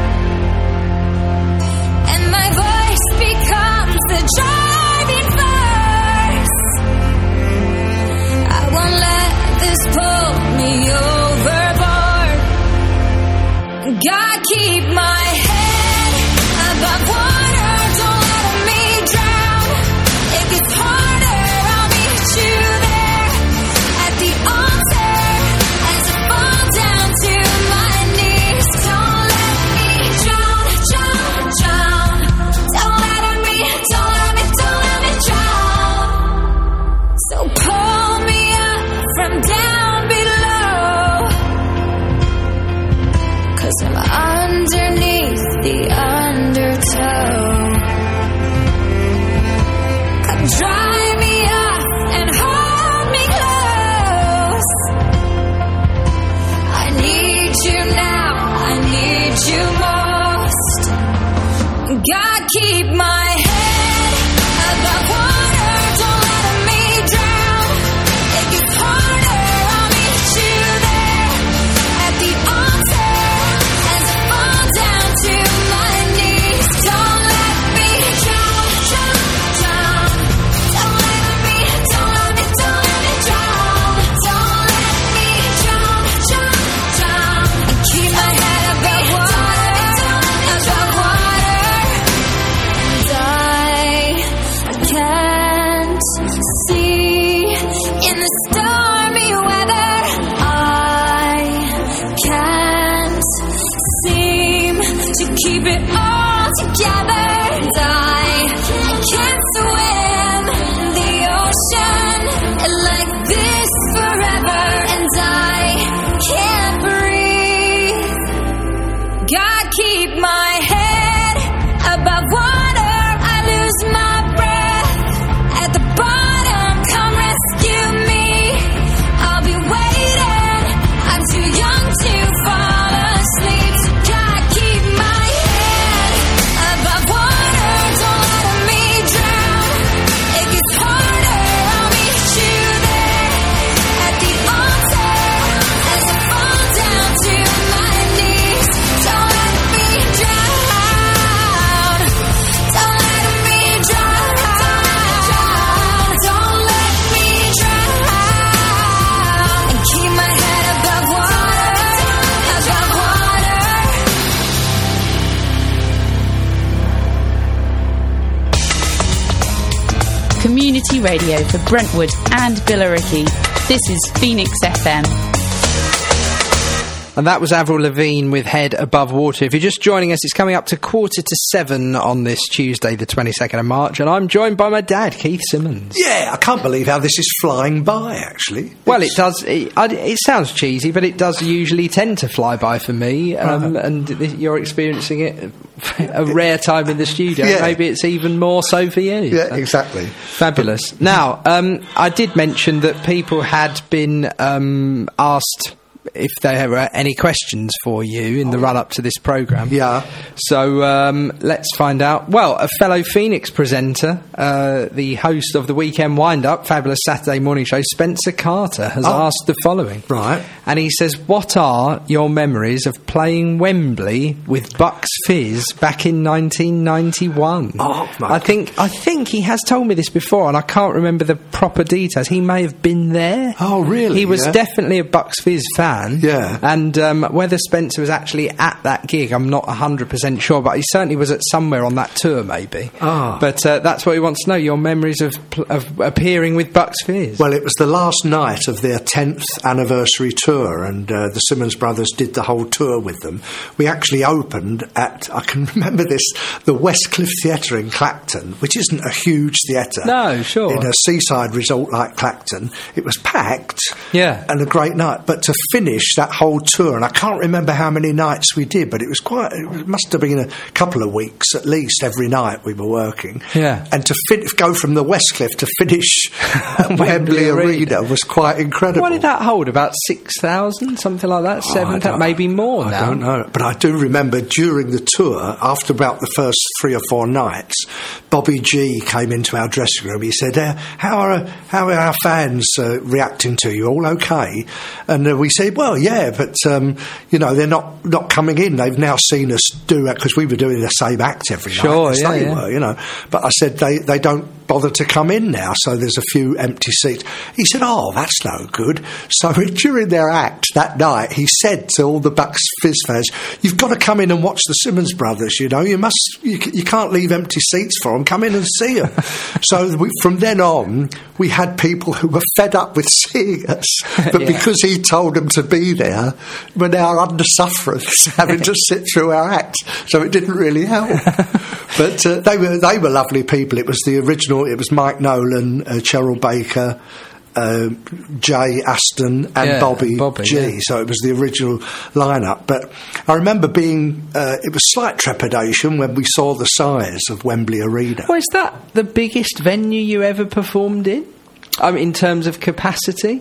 And my voice becomes the driving force. I won't let this pull me overboard. God, keep my head above water. Don't let me drown. If it's harder, I'll meet you there at the altar as I fall down to my knees. Don't let me drown, drown, drown. Don't let me, don't let me, don't let me drown. So pull me up from down below, 'cause I'm underneath the undertow. Come dry me up and hold me close. I need you now, I need you most. God, keep my head above water. Don't let me drown. If it's harder, I'll meet you there at the altar as I fall down to my knees. Don't let me drown, drown, drown. Don't let me, don't let me, don't let me drown. Don't let me drown, drown, drown. And keep my head above water, above water. And I, I can't see in the stormy weather. I can't seem to keep it all together. And I, I can't swim in the ocean like this forever. And I can't breathe. God, keep my head above water. I lose my breath at the bottom. Come rescue me. I'll be waiting. I'm too young to fall asleep. So God, keep my head above water. community radio for Brentwood and Billericay. This is Phoenix F M. And that was Avril Lavigne with Head Above Water. If you're just joining us, it's coming up to quarter to seven on this Tuesday, the twenty-second of March, and I'm joined by my dad, Keith Simmons. Yeah, I can't believe how this is flying by, actually. Well, it does. It, I- it sounds cheesy, but it does usually tend to fly by for me, um, Uh-huh. and th- you're experiencing it a rare time in the studio. Yeah. Maybe it's even more so for you. Yeah, exactly. Fabulous. Now, um, I did mention that people had been um, asked if there were any questions for you in the run-up to this programme. Yeah. So um, let's find out. Well, a fellow Phoenix presenter, uh, the host of the Weekend Wind-Up, fabulous Saturday morning show, Spencer Carter, has Oh. asked the following. Right. And he says, what are your memories of playing Wembley with Bucks Fizz back in nineteen ninety-one? Oh, my I think I think he has told me this before, and I can't remember the proper details. He may have been there. Oh, really? He was Yeah. definitely a Bucks Fizz fan. Yeah. And um, whether Spencer was actually at that gig, I'm not one hundred percent sure, but he certainly was at somewhere on that tour, maybe. Ah. But uh, that's what he wants to know, your memories of, pl- of appearing with Bucks Fizz. Well, it was the last night of their tenth anniversary tour, and uh, the Simmons brothers did the whole tour with them. We actually opened at, I can remember this, the Westcliff Theatre in Clacton, which isn't a huge theatre. No, sure. In a seaside resort like Clacton. It was packed. Yeah. And a great night. But to finish that whole tour, and I can't remember how many nights we did, but it was quite, it must have been a couple of weeks at least every night we were working. Yeah. And to fin- go from the Westcliff to finish at Wembley, Wembley Arena. Arena was quite incredible. What did that hold? About six thousand? Something like that? Oh, seven I thousand? don't- Maybe more I now. don't know. But I do remember during the tour, after about the first three or four nights, Bobby G came into our dressing room. He said, uh, how, are, how are our fans uh, reacting to you? All okay? And uh, we said, well, yeah, but, um, you know, they're not, not coming in. They've now seen us do it, because we were doing the same act every Sure, night. as yeah, they yeah. were, you know. But I said, they, they don't bother to come in now, so there's a few empty seats. He said, oh, that's no good. So during their act that night, he said to all the Bucks Fizz fans, you've got to come in and watch the Simmons brothers, you know, you must, you, you can't leave empty seats for them, come in and see them. So we, from then on, we had people who were fed up with seeing us, but Yeah. because he told them to be there, we're now under sufferance, having to sit through our act, so it didn't really help. But uh, they were they were lovely people. It was the original. It was Mike Nolan, uh, Cheryl Baker, uh, Jay Aston, and Yeah, Bobby, Bobby, G. yeah. So it was the original lineup. But I remember being uh, it was slight trepidation when we saw the size of Wembley Arena. Well, is that the biggest venue you ever performed in? I mean, in terms of capacity?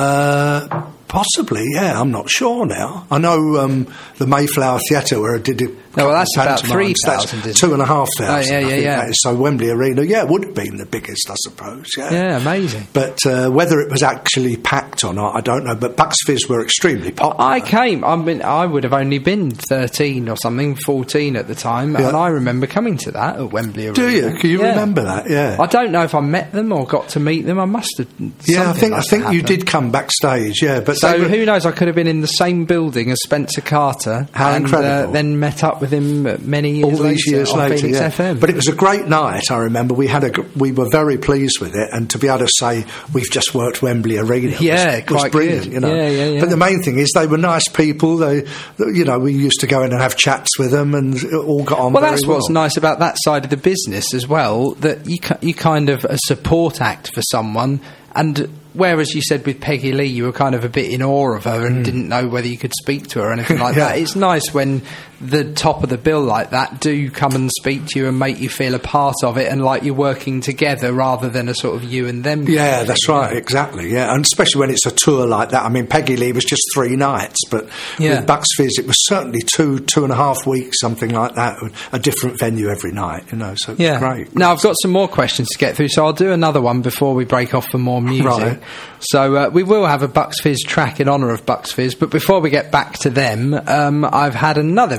Uh, possibly, yeah. I'm not sure now. I know um, the Mayflower Theatre where I did a No, well, that's about pantomimes, three that's thousand, isn't it? Two and a half thousand. Oh, yeah, I yeah, think yeah. that is. So Wembley Arena, yeah, it would have been the biggest, I suppose. Yeah, Yeah, amazing. But uh, whether it was actually packed or not, I don't know. But Bucks Fizz were extremely popular. I came, I mean, I would have only been thirteen or something, fourteen at the time, Yeah. and I remember coming to that at Wembley Arena. Do you? Can you Yeah. remember that? Yeah. I don't know if I met them or got to meet them. I must have. yeah, I something think I must think have you happened. did come backstage. Yeah, but So they were, who knows? I could have been in the same building as Spencer Carter, How and incredible. Uh, then met up with him many years all later these years on later, Phoenix yeah. F M. But it was a great night. I remember we had a g- we were very pleased with it, and to be able to say we've just worked Wembley Arena, Yeah, was, was quite brilliant. good. You know, Yeah, yeah, yeah. But the main thing is they were nice people. They, you know, we used to go in and have chats with them, and it all got on. Well, very that's well. what's nice about that side of the business as well, that you ki- you kind of a support act for someone, and whereas you said with Peggy Lee you were kind of a bit in awe of her and didn't know whether you could speak to her or anything like Yeah. that. It's nice when the top of the bill like that do come and speak to you and make you feel a part of it and like you're working together rather than a sort of you and them. Yeah, kind of that's thing. right, exactly. Yeah, and especially when it's a tour like that. I mean, Peggy Lee was just three nights, but Yeah. with Bucks Fizz, it was certainly two, two and a half weeks, something like that. A different venue every night, you know. So it was Yeah. great. Now, I've got some more questions to get through, so I'll do another one before we break off for more music. Right. So uh, we will have a Bucks Fizz track in honour of Bucks Fizz, but before we get back to them, um, I've had another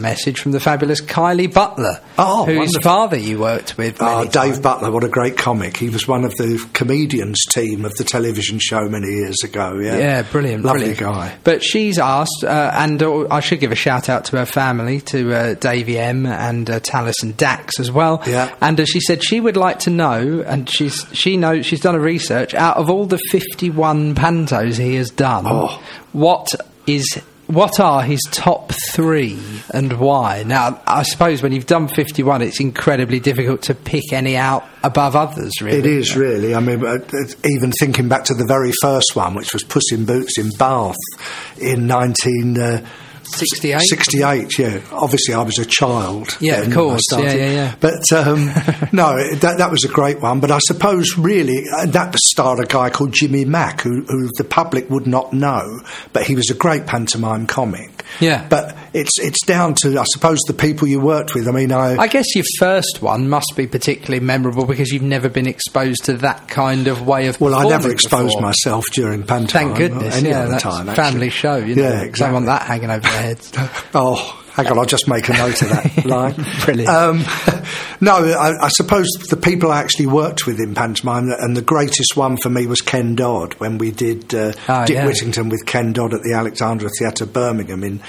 message from the fabulous Kylie Butler, Oh, whose wonderful. father you worked with. Oh, many Dave times. Butler, what a great comic. He was one of the comedians team of the television show many years ago, yeah. Yeah, brilliant, Lovely brilliant. guy. But she's asked, uh, and uh, I should give a shout out to her family, to uh, Davey M and uh, Talis and Dax as well. Yeah. And uh, she said she would like to know, and she's she knows she's done a research, out of all the fifty-one pantos he has done, Oh. what is what are his top three and why? Now, I suppose when you've done fifty-one, it's incredibly difficult to pick any out above others, really. It is really. I mean, uh, uh, even thinking back to the very first one, which was Puss in Boots in Bath in nineteen sixty-eight? sixty-eight, yeah. Obviously, I was a child. Yeah, then of when I course. Yeah, started. yeah, yeah. But, um, no, it- that, that was a great one. But I suppose, really, uh, that starred a guy called Jimmy Mack, who, who the public would not know, but he was a great pantomime comic. Yeah. But it's it's down to, I suppose, the people you worked with. I mean, I... I guess your first one must be particularly memorable because you've never been exposed to that kind of way of Well, I performing never exposed before. myself during pantomime. Thank goodness, or any yeah, other that's time, actually. family show, you know. Yeah, exactly. Don't want that hanging over their heads. Oh, hang on, I'll just make a note of that line. Brilliant. Um, no, I, I suppose the people I actually worked with in pantomime, and the greatest one for me was Ken Dodd, when we did uh, Oh, Dick yeah. Whittington with Ken Dodd at the Alexandra Theatre, Birmingham in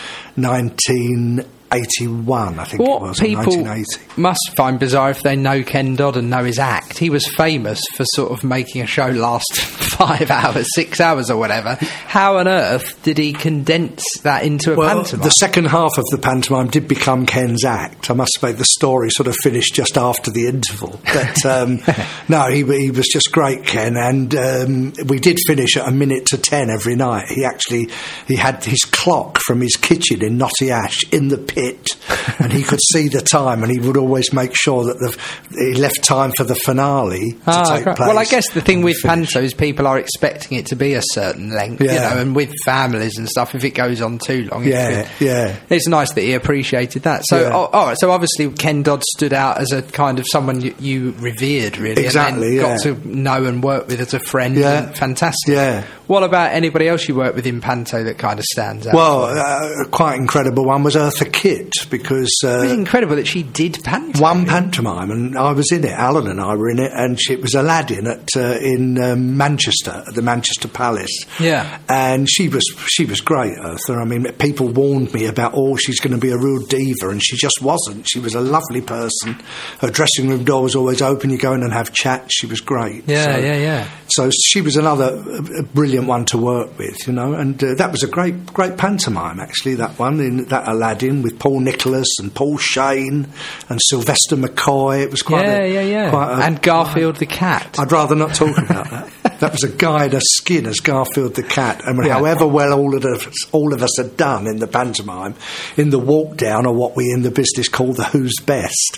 nineteen eighty-one, I think it What was, or people nineteen eighty. must find bizarre if they know Ken Dodd and know his act. He was famous for sort of making a show last five hours, six hours or whatever. How on earth did he condense that into a Well, pantomime? the second half of the pantomime did become Ken's act. I must say the story sort of finished just after the interval. But um, no, he, he was just great, Ken, and um, we did finish at a minute to ten every night. He actually he had his clock from his kitchen in Knotty Ash in the pit, and he could see the time, and he would always make sure that the, he left time for the finale to Ah, take great. place. Well, I guess the thing and with finish. pantos, people are expecting it to be a certain length, you Yeah. know, and with families and stuff, if it goes on too long, it Yeah, could- yeah. it's nice that he appreciated that. So, Yeah. oh, all right, so obviously Ken Dodd stood out as a kind of someone you, you revered, really, Exactly, and then yeah. got to know and work with as a friend. Yeah. And fantastic. Yeah. What about anybody else you worked with in panto that kind of stands out? Well, uh, quite incredible one was Eartha Kitt, because it was uh, incredible that she did panto. one pantomime, and I was in it. Alan and I were in it, and she, it was Aladdin at uh, in um, Manchester at the Manchester Palace. Yeah. and she was she was great, Eartha. I mean, people warned me about, oh, she's going to be a real diva, and she just wasn't. She was a lovely person. Her dressing room door was always open. You go in and have chats. She was great. Yeah, So- yeah, yeah. So she was another uh, brilliant one to work with, you know, and uh, that was a great, great pantomime, actually, that one, in that Aladdin with Paul Nicholas and Paul Shane and Sylvester McCoy. It was quite Yeah, a, yeah, yeah. quite a- And Garfield the cat. I'd rather not talk about that. That was a guy in a skin as Garfield the cat. I mean, Yeah. however well all of us, all of us had done in the pantomime, in the walk down, or what we in the business call the Who's Best.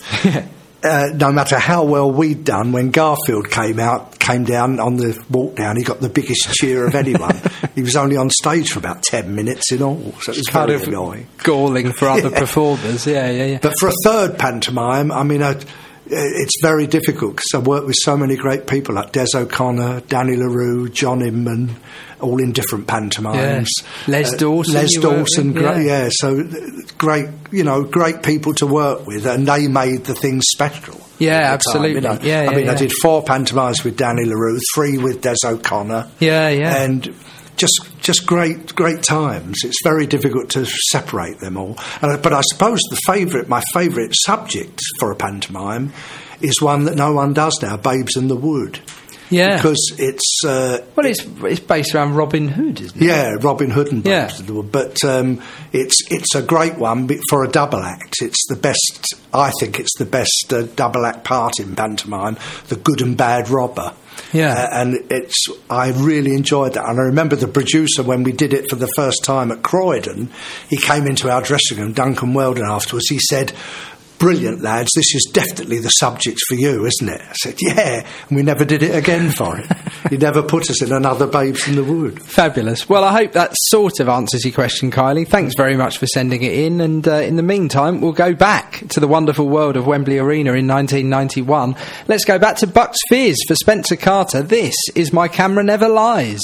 Uh, no matter how well we'd done, when Garfield came out, came down on the walk down, he got the biggest cheer of anyone. He was only on stage for about ten minutes in all, so it was kind very of annoying. galling for other Yeah. performers. Yeah, yeah, yeah. But for a third pantomime, I mean, I, it's very difficult because I worked with so many great people like Des O'Connor, Danny LaRue, John Inman, all in different pantomimes. Yeah. Les Dawson Les you worked Dawson, with, great, yeah. yeah. So uh, great, you know, great people to work with, and they made the thing special. Yeah, at the time, absolutely. you know. Yeah, I yeah, mean, I yeah. did four pantomimes with Danny LaRue, three with Des O'Connor. Yeah, yeah. And just just great great times. It's very difficult to separate them all. And, I- but I suppose the favourite, my favourite subject for a pantomime is one that no one does now, Babes in the Wood. Yeah. Because it's... Uh, Well, it's it's based around Robin Hood, isn't it? yeah, Robin Hood and Yeah. Babes in the Wood. But um, it's it's a great one be- for a double act. It's the best, I think it's the best uh, double act part in pantomime, the good and bad robber. Yeah. Uh, and it's, I really enjoyed that. And I remember the producer, when we did it for the first time at Croydon, he came into our dressing room, Duncan Weldon, afterwards. He said, "Brilliant, lads, this is definitely the subject for you, isn't it?" I said, "Yeah," and we never did it again for it. He never put us in another Babes in the Wood. Fabulous. Well, I hope that sort of answers your question, Kylie. Thanks very much for sending it in. And uh, in the meantime, we'll go back to the wonderful world of Wembley Arena in nineteen ninety-one. Let's go back to Bucks Fizz for Spencer Carter. This is My Camera Never Lies.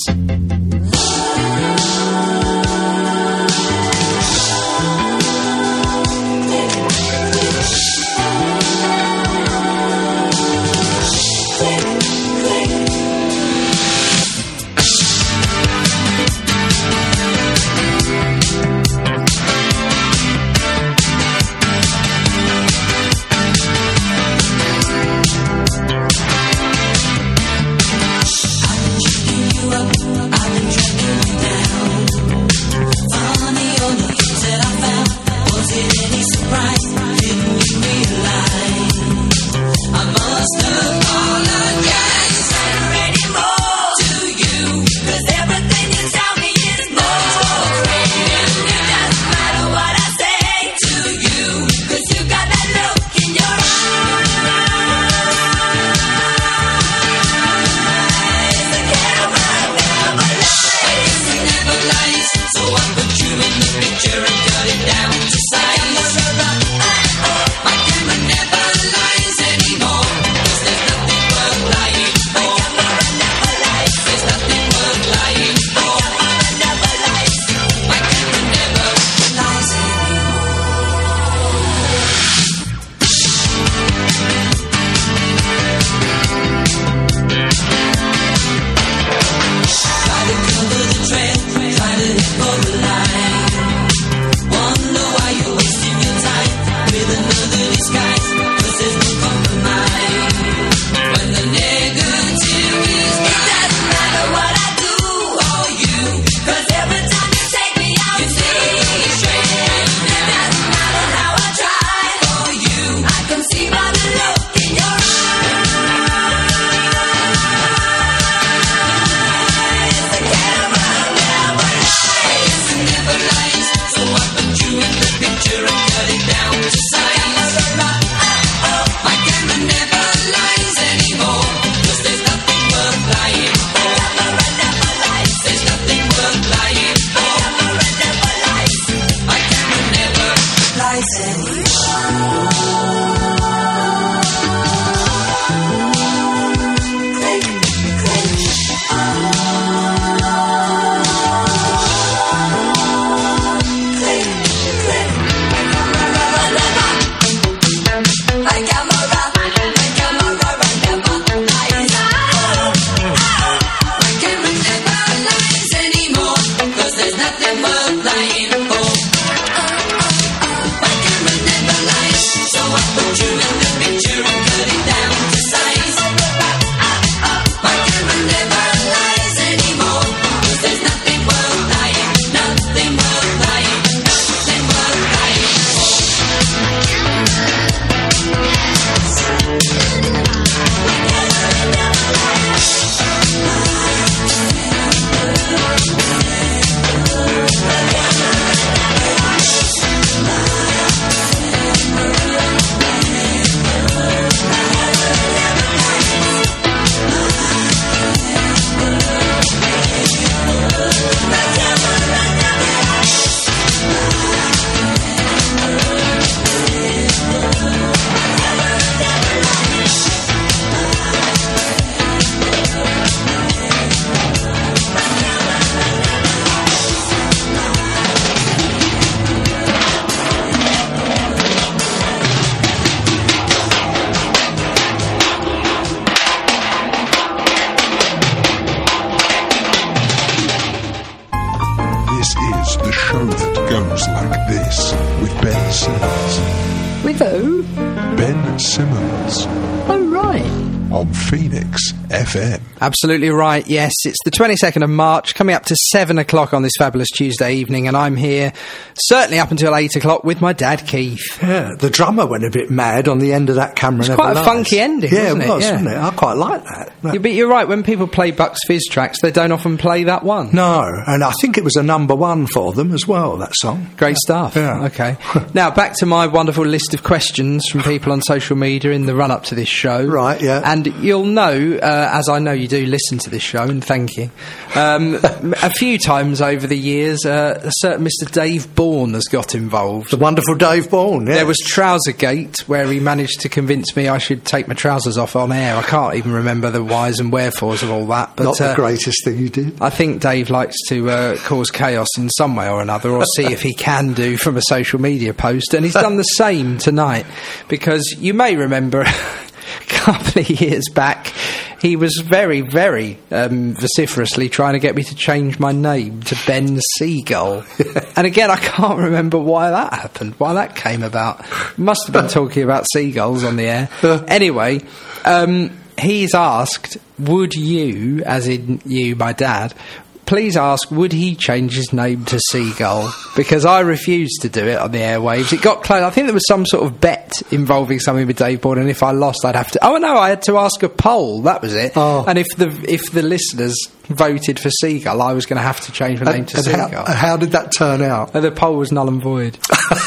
With who? Ben Simmons. Oh, right. On Phoenix F M. Absolutely right, yes. It's the twenty-second of March, coming up to seven o'clock on this fabulous Tuesday evening, and I'm here, certainly up until eight o'clock, with my dad, Keith. Yeah, the drummer went a bit mad on the end of that Camera It's Never quite a Lies. funky ending, yeah, wasn't it? it? Was, Yeah. wasn't it? I quite like that. Yeah, but you're right, when people play Bucks Fizz tracks, they don't often play that one. No, and I think it was a number one for them as well, that song. Great stuff. Yeah. Okay. Now, back to my wonderful list of questions from people on social media in the run-up to this show. Right, yeah. And you'll know, uh, as I know you do listen to this show, and thank you, um, a few times over the years, uh, a certain Mister Dave Bourne has got involved. The wonderful Dave Bourne, yeah. There was Trousergate, where he managed to convince me I should take my trousers off on air. I can't even remember the whys and wherefores of all that. But, Not the uh, greatest thing you did. I think Dave likes to uh, cause chaos in some way or another, or see if he can do from a social media post, and he's done the same tonight, because you may remember a couple of years back he was very, very um, vociferously trying to get me to change my name to Ben Seagull. And again, I can't remember why that happened, why that came about. Must have been talking about seagulls on the air. Anyway, um, he's asked, would you, as in you, my dad, please ask, would he change his name to Seagull? Because I refused to do it on the airwaves. It got close. I think there was some sort of bet involving something with Dave Bourne, and if I lost, I'd have to... Oh, no, I had to ask a poll. That was it. Oh. And if the if the listeners voted for Seagull, I was going to have to change my name to and Seagull. how, how did that turn out? And the poll was null and void.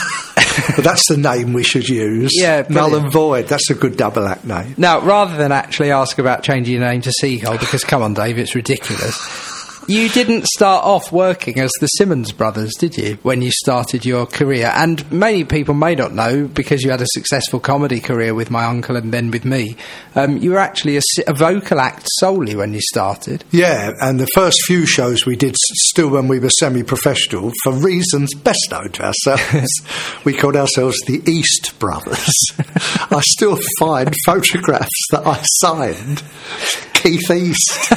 But that's the name we should use. Yeah, Null brilliant. and Void. That's a good double act name. Now, rather than actually ask about changing your name to Seagull, because, come on, Dave, it's ridiculous... You didn't start off working as the Simmons brothers, did you, when you started your career? And many people may not know, because you had a successful comedy career with my uncle and then with me, um, you were actually a, a vocal act solely when you started. Yeah, and the first few shows we did, s- still when we were semi-professional, for reasons best known to ourselves, we called ourselves the East Brothers. I still find photographs that I signed Keith East.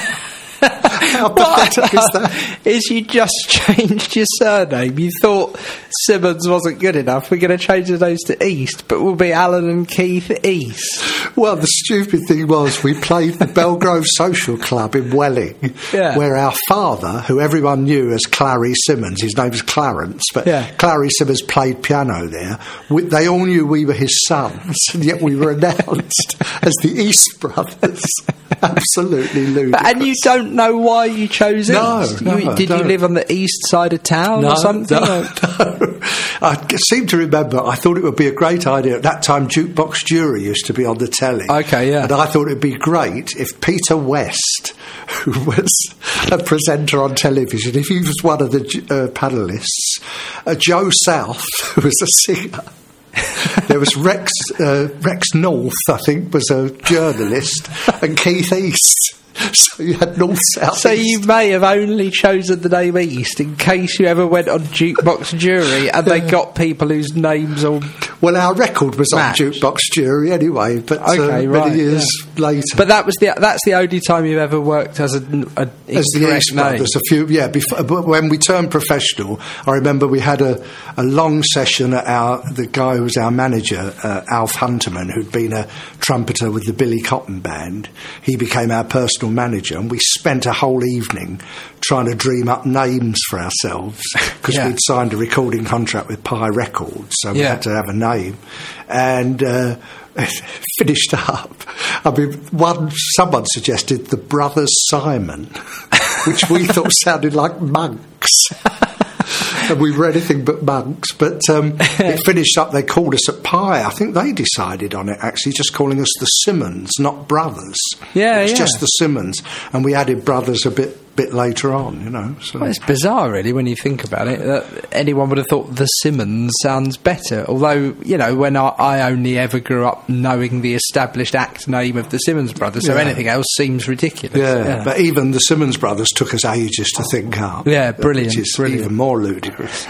How pathetic is that? Is you just changed your surname. You thought Simmons wasn't good enough. We're going to change the names to East, but we'll be Alan and Keith East. Well, the stupid thing was we played the Belgrove Social Club in Welling, Yeah. where our father, who everyone knew as Clary Simmons, his name was Clarence, but Yeah. Clary Simmons played piano there. We, they all knew we were his sons, and yet we were announced as the East Brothers. Absolutely ludicrous. And you don't know why you chose No, East? no, you, I did you don't. live on the east side of town No, or something? no, Or- no. I seem to remember I thought it would be a great idea. At that time, Jukebox Jury used to be on the telly. Okay, yeah. And I thought it would be great if Peter West, who was a presenter on television, if he was one of the uh, panellists, uh, Joe South, who was a singer. There was Rex uh, Rex North, I think, was a journalist, and Keith East. So you had North, South, So East. you may have only chosen the name East in case you ever went on Jukebox Jury and they got people whose names are... Well, our record was Matched. on Jukebox Jury anyway, but uh, Okay, many right, years later. But that was the that's the only time you've ever worked as a, a as the incorrect East name. Brothers, a few, yeah. Before, but when we turned professional, I remember we had a, a long session at our the guy who was our manager, uh, Alf Hunterman, who'd been a trumpeter with the Billy Cotton Band. He became our personal manager, and we spent a whole evening trying to dream up names for ourselves because Yeah. we'd signed a recording contract with Pi Records, so we Yeah. had to have a name, and. Uh, finished up. I mean, one someone suggested the Brothers Simon, which we thought sounded like monks. And we were anything but monks, but um, it finished up. They called us at Pi. I think they decided on it, actually, just calling us the Simmons, not Brothers. Yeah, it was yeah. just the Simmons, and we added Brothers a bit bit later on, you know. So. Well, it's bizarre, really, when you think about it, that anyone would have thought the Simmons sounds better. Although, you know, when I, I only ever grew up knowing the established act name of the Simmons brothers, so Yeah. anything else seems ridiculous. Yeah, but even the Simmons brothers took us ages to think up. Yeah, brilliant, Which is brilliant. even more ludicrous.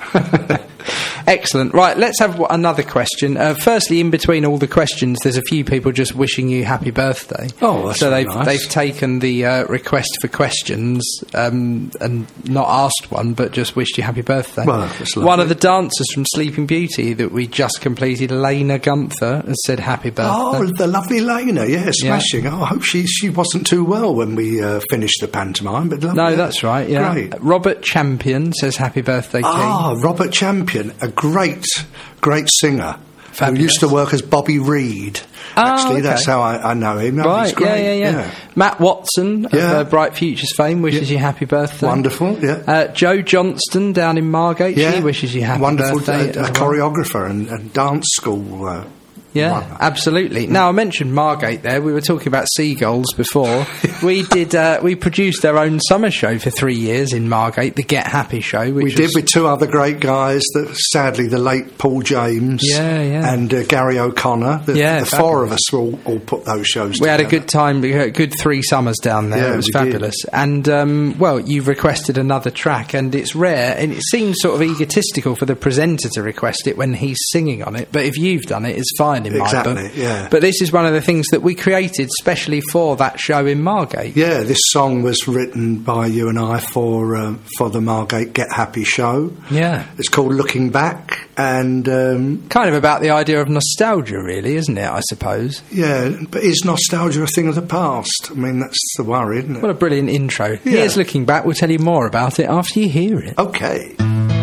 Excellent. Right, let's have w- another question. Uh, firstly, in between all the questions, there's a few people just wishing you happy birthday. Oh, that's so very they've nice. they've taken the uh, request for questions um, and not asked one, but just wished you happy birthday. Well, that's lovely. One of the dancers from Sleeping Beauty that we just completed, Lena Gunther, has said happy birthday. Oh, the lovely Lena, yeah, smashing. Oh, I hope she she wasn't too well when we uh, finished the pantomime, but lovely. No, that's right. Yeah, Great. Robert Champion says happy birthday, King. Ah, Robert Champion, a great, great singer. Fabulous. Who used to work as Bobby Reed. Oh, Actually, okay. that's how I, I know him. No, Right, he's great. yeah, yeah, yeah, Matt Watson of Yeah. uh, Bright Futures fame wishes Yeah. you happy birthday. Wonderful, yeah. Uh, Joe Johnston down in Margate, yeah. she wishes you happy Wonderful, birthday. uh, as a well. choreographer and, and dance school. Uh, Yeah, runner. absolutely. Now, I mentioned Margate there. We were talking about seagulls before. we did. Uh, we produced our own summer show for three years in Margate, the Get Happy Show. Which We did was- with two other great guys. That sadly, the late Paul James, Yeah, yeah. and uh, Gary O'Connor. The, Yeah, the four fabulous. of us all, all put those shows. We had a together. good time, we had a good three summers down there. Yeah, it was we did. fabulous. And, um, well, you've requested another track, and it's rare, and it seems sort of egotistical for the presenter to request it when he's singing on it, but if you've done it, it's fine in Exactly, my book. yeah. But this is one of the things that we created specially for that show in Margate. Yeah, this song was written by you and I for um, for the Margate Get Happy show. Yeah. It's called Looking Back, and um, Kind of about the idea of nostalgia, really, isn't it, I suppose? yeah, but is nostalgia a thing of the past? I mean, that's the worry, isn't it? What a brilliant intro. Yeah. Here's Looking Back. We'll tell you more about it after you hear it. Okay.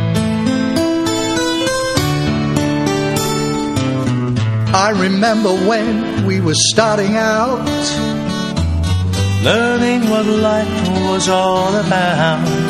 I remember when we were starting out, learning what life was all about,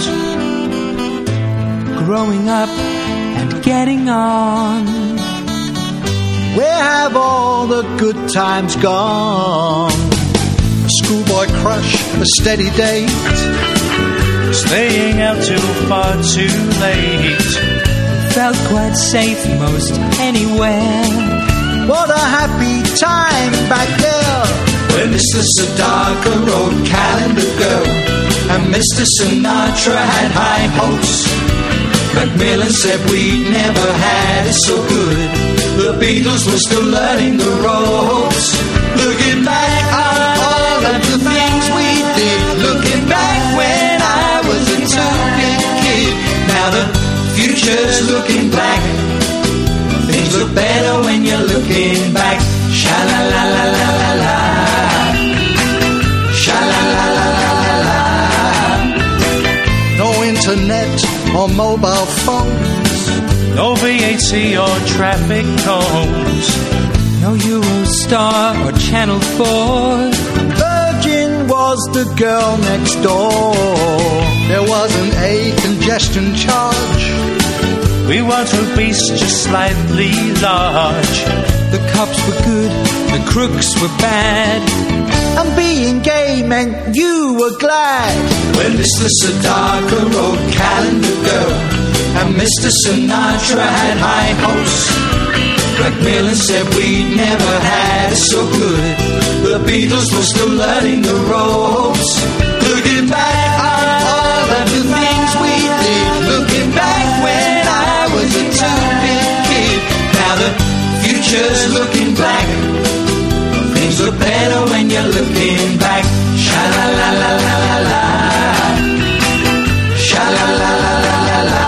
growing up and getting on. Where have all the good times gone? a schoolboy crush, a steady date, staying out till far too late. Felt quite safe most anywhere. What a happy time back there. When Mister Sedaka wrote Calendar Girl and Mister Sinatra had high hopes. Macmillan said we'd never had it so good. The Beatles were still learning the ropes. Looking back on all of the things we did. Looking back when I was a two-bit kid. Now the future's looking black. Things look better when you're looking back. Sha-la-la-la-la-la-la. Sha-la-la-la-la-la-la. No internet or mobile phones. No V A T or traffic cones. No Eurostar or Channel four. Virgin was the girl next door. There wasn't a congestion charge. We weren't obese, just slightly large. The cops were good, the crooks were bad. And being gay meant you were glad. When Mister Sedaka wrote Calendar Girl and Mister Sinatra had high hopes. Macmillan said we'd never had it so good. The Beatles were still learning the ropes. Looking back on all of the things we did. Looking back when I was a two-bit kid. Now the future's looking black. Things look better when you're looking back. Sha-la-la-la-la-la-la. Sha-la-la-la-la-la-la.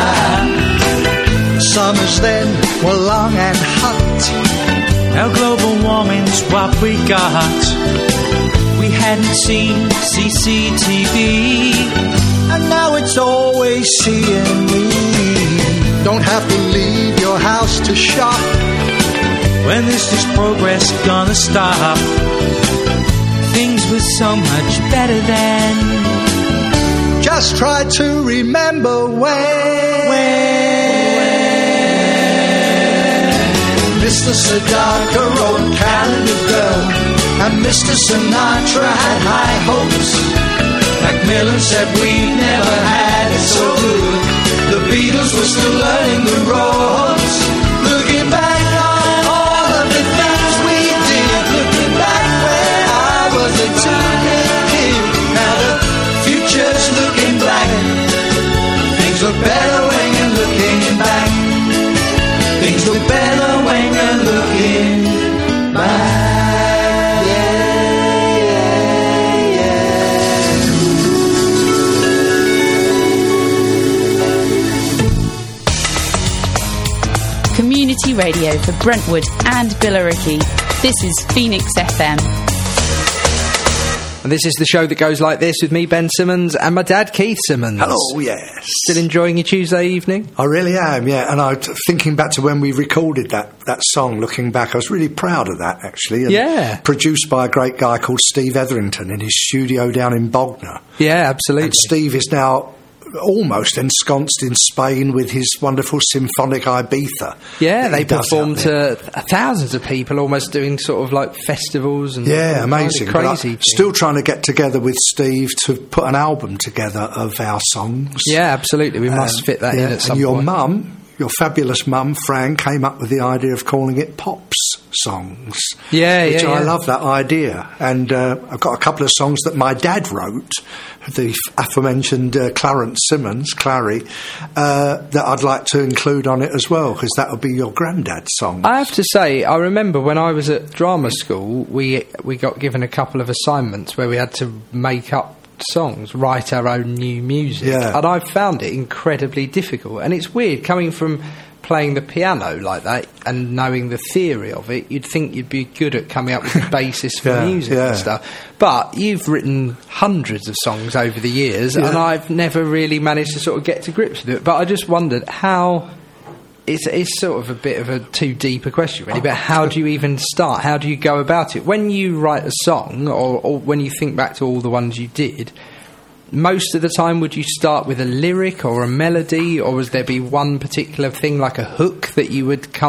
Summers then were long and hot. Now global warming's what we got. We hadn't seen C C T V. And now it's always seeing me. Don't have to leave your house to shop. When is this progress gonna stop? Things were so much better then. Just try to remember when. when Mister Sedaka wrote Calendar Girl and Mister Sinatra had high hopes. Macmillan said we'd never had it so good. The Beatles were still learning the ropes. Looking back on all of the things we did. Looking back when I was a two-bit kid. Now the future's looking black. Things look better when you're looking back. Things look better when you're looking back. Yeah, yeah, yeah. Community radio for Brentwood and Billericay. This is Phoenix F M. And this is the show that goes like this with me, Ben Simmons, and my dad, Keith Simmons. Hello, yes. Still enjoying your Tuesday evening? I really am, yeah. And I, thinking back to when we recorded that, that song, looking back, I was really proud of that, actually. And yeah. Produced by a great guy called Steve Etherington in his studio down in Bognor. Yeah, absolutely. And Steve is now almost ensconced in Spain with his wonderful symphonic Ibiza. Yeah, they performed to thousands of people, almost doing sort of like festivals and yeah, amazing, crazy. Still trying to get together with Steve to put an album together of our songs. Yeah, absolutely. We must um, fit that yeah, in at some and your point. mum, your fabulous mum, Fran, came up with the idea of calling it Pops Songs. Yeah, which yeah, I yeah. love that idea. And uh, I've got a couple of songs that my dad wrote, the aforementioned uh, Clarence Simmons, Clary, uh, that I'd like to include on it as well, because that would be your granddad's song. I have to say, I remember when I was at drama school, we we got given a couple of assignments where we had to make up songs, write our own new music. Yeah. And I found it incredibly difficult. And it's weird, coming from playing the piano like that and knowing the theory of it, you'd think you'd be good at coming up with the basis for yeah, music yeah. and stuff. But you've written hundreds of songs over the years, yeah. and I've never really managed to sort of get to grips with it. But I just wondered how... It's, it's sort of a bit of a too deep a question, really, but how do you even start? How do you go about it? When you write a song, or, or when you think back to all the ones you did, most of the time would you start with a lyric or a melody, or would there be one particular thing like a hook that you would come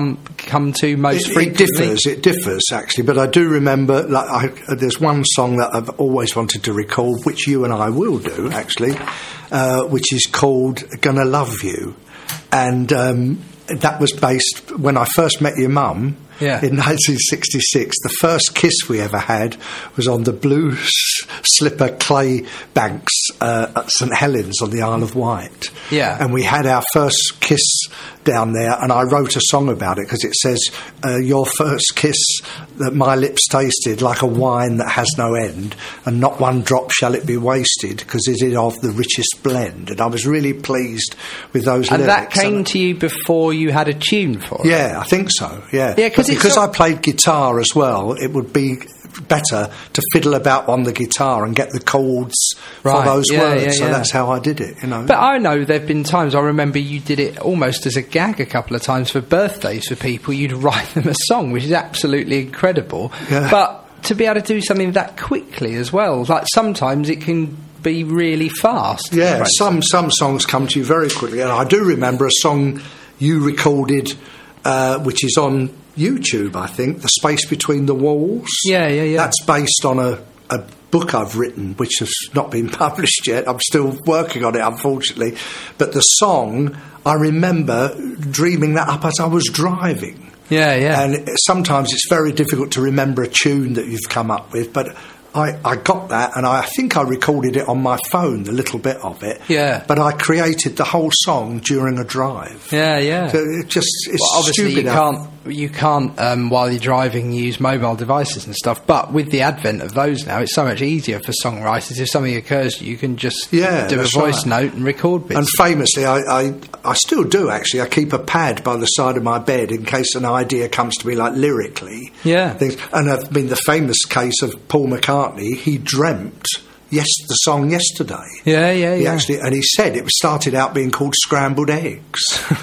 come to most it, frequently? It differs, it differs actually, but I do remember, like, I, there's one song that I've always wanted to record, which you and I will do actually, uh, which is called Gonna Love You. And um, that was based, when I first met your mum, yeah. in nineteen sixty-six, the first kiss we ever had was on the blue s- slipper clay banks uh, at St Helens on the Isle of Wight. Yeah. And we had our first kiss down there, and I wrote a song about it because it says, uh, your first kiss that my lips tasted like a wine that has no end, and not one drop shall it be wasted, because it is of the richest blend. And I was really pleased with those and lyrics. And that came and to you before you had a tune for it? Yeah, I think so, yeah. Yeah, but because so- I played guitar as well, it would be better to fiddle about on the guitar and get the chords right. for those yeah, words. Yeah, so yeah. that's how I did it, you know. But I know there have been times, I remember you did it almost as a gag a couple of times for birthdays for people. You'd write them a song, which is absolutely incredible. Yeah. But to be able to do something that quickly as well, like sometimes it can be really fast. Yeah, right? some some songs come to you very quickly. And I do remember a song you recorded, uh, which is on YouTube, I think, The Space Between the Walls. Yeah, yeah, yeah. That's based on a, a book I've written, which has not been published yet. I'm still working on it, unfortunately. But the song, I remember dreaming that up as I was driving. Yeah, yeah. And sometimes it's very difficult to remember a tune that you've come up with, but I, I got that, and I think I recorded it on my phone, the little bit of it. Yeah. But I created the whole song during a drive. Yeah, yeah. So it just, it's well, obviously stupid you can't, you can't um, while you're driving, use mobile devices and stuff. But with the advent of those now, it's so much easier for songwriters. If something occurs to you, you can just yeah, do a voice right. note and record bits. And famously, I, I, I still do, actually. I keep a pad by the side of my bed in case an idea comes to me, like lyrically. Yeah. Things. And I've been the famous case of Paul McCartney. He dreamt yes the song Yesterday. Yeah, yeah, he yeah. Actually, and he said it started out being called Scrambled Eggs.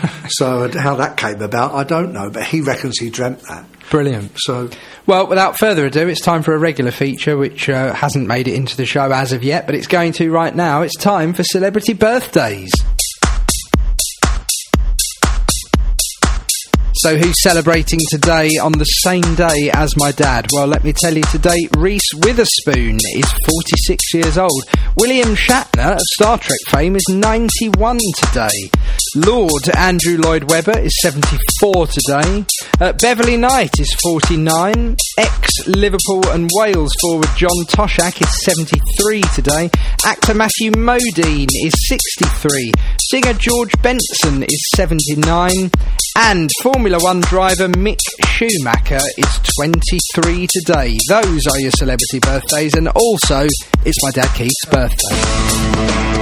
So how that came about, I don't know. But he reckons he dreamt that. Brilliant. So, well, without further ado, it's time for a regular feature which uh, hasn't made it into the show as of yet, but it's going to right now. It's time for Celebrity Birthdays. So who's celebrating today on the same day as my dad? Well, let me tell you today, Reese Witherspoon is forty-six years old. William Shatner of Star Trek fame is ninety-one today. Lord Andrew Lloyd Webber is seventy-four today. Uh, Beverly Knight is forty-nine. Ex-Liverpool and Wales forward John Toshak is seventy-three today. Actor Matthew Modine is sixty-three. Singer George Benson is seventy-nine. And Formula One driver Mick Schumacher is twenty-three today. Those are your celebrity birthdays, and also it's my dad Keith's birthday.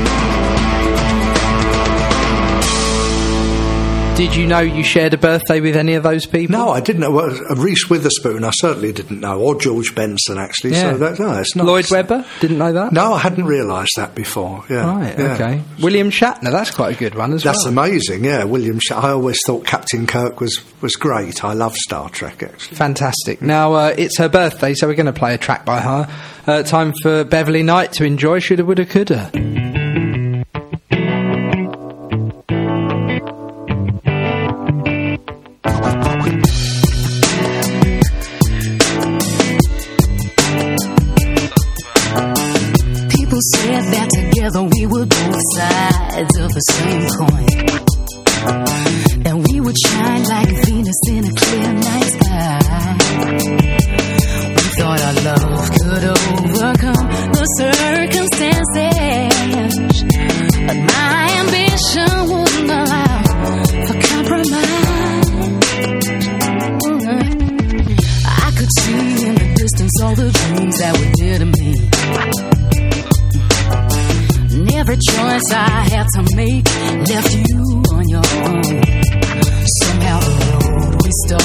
Did you know you shared a birthday with any of those people? No, I didn't know. Well, uh, Reese Witherspoon, I certainly didn't know, or George Benson, actually. Yeah. So that, no, it's not. Lloyd Webber? Didn't know that? No, I hadn't realised that before. Yeah. Right, yeah. okay. William Shatner, that's quite a good one as that's well. That's amazing, yeah. William Shatner. I always thought Captain Kirk was, was great. I love Star Trek, actually. Fantastic. Now, uh, it's her birthday, so we're going to play a track by her. Uh, time for Beverly Knight to enjoy Shoulda, Woulda, Coulda. Said that together we were both sides of the same coin, and we would shine like Venus in a clear night sky. We thought our love could overcome the circumstances, but my ambition wouldn't allow for compromise. I could see in the distance all the dreams that were dear to me. Every choice I had to make left you on your own. Somehow the road we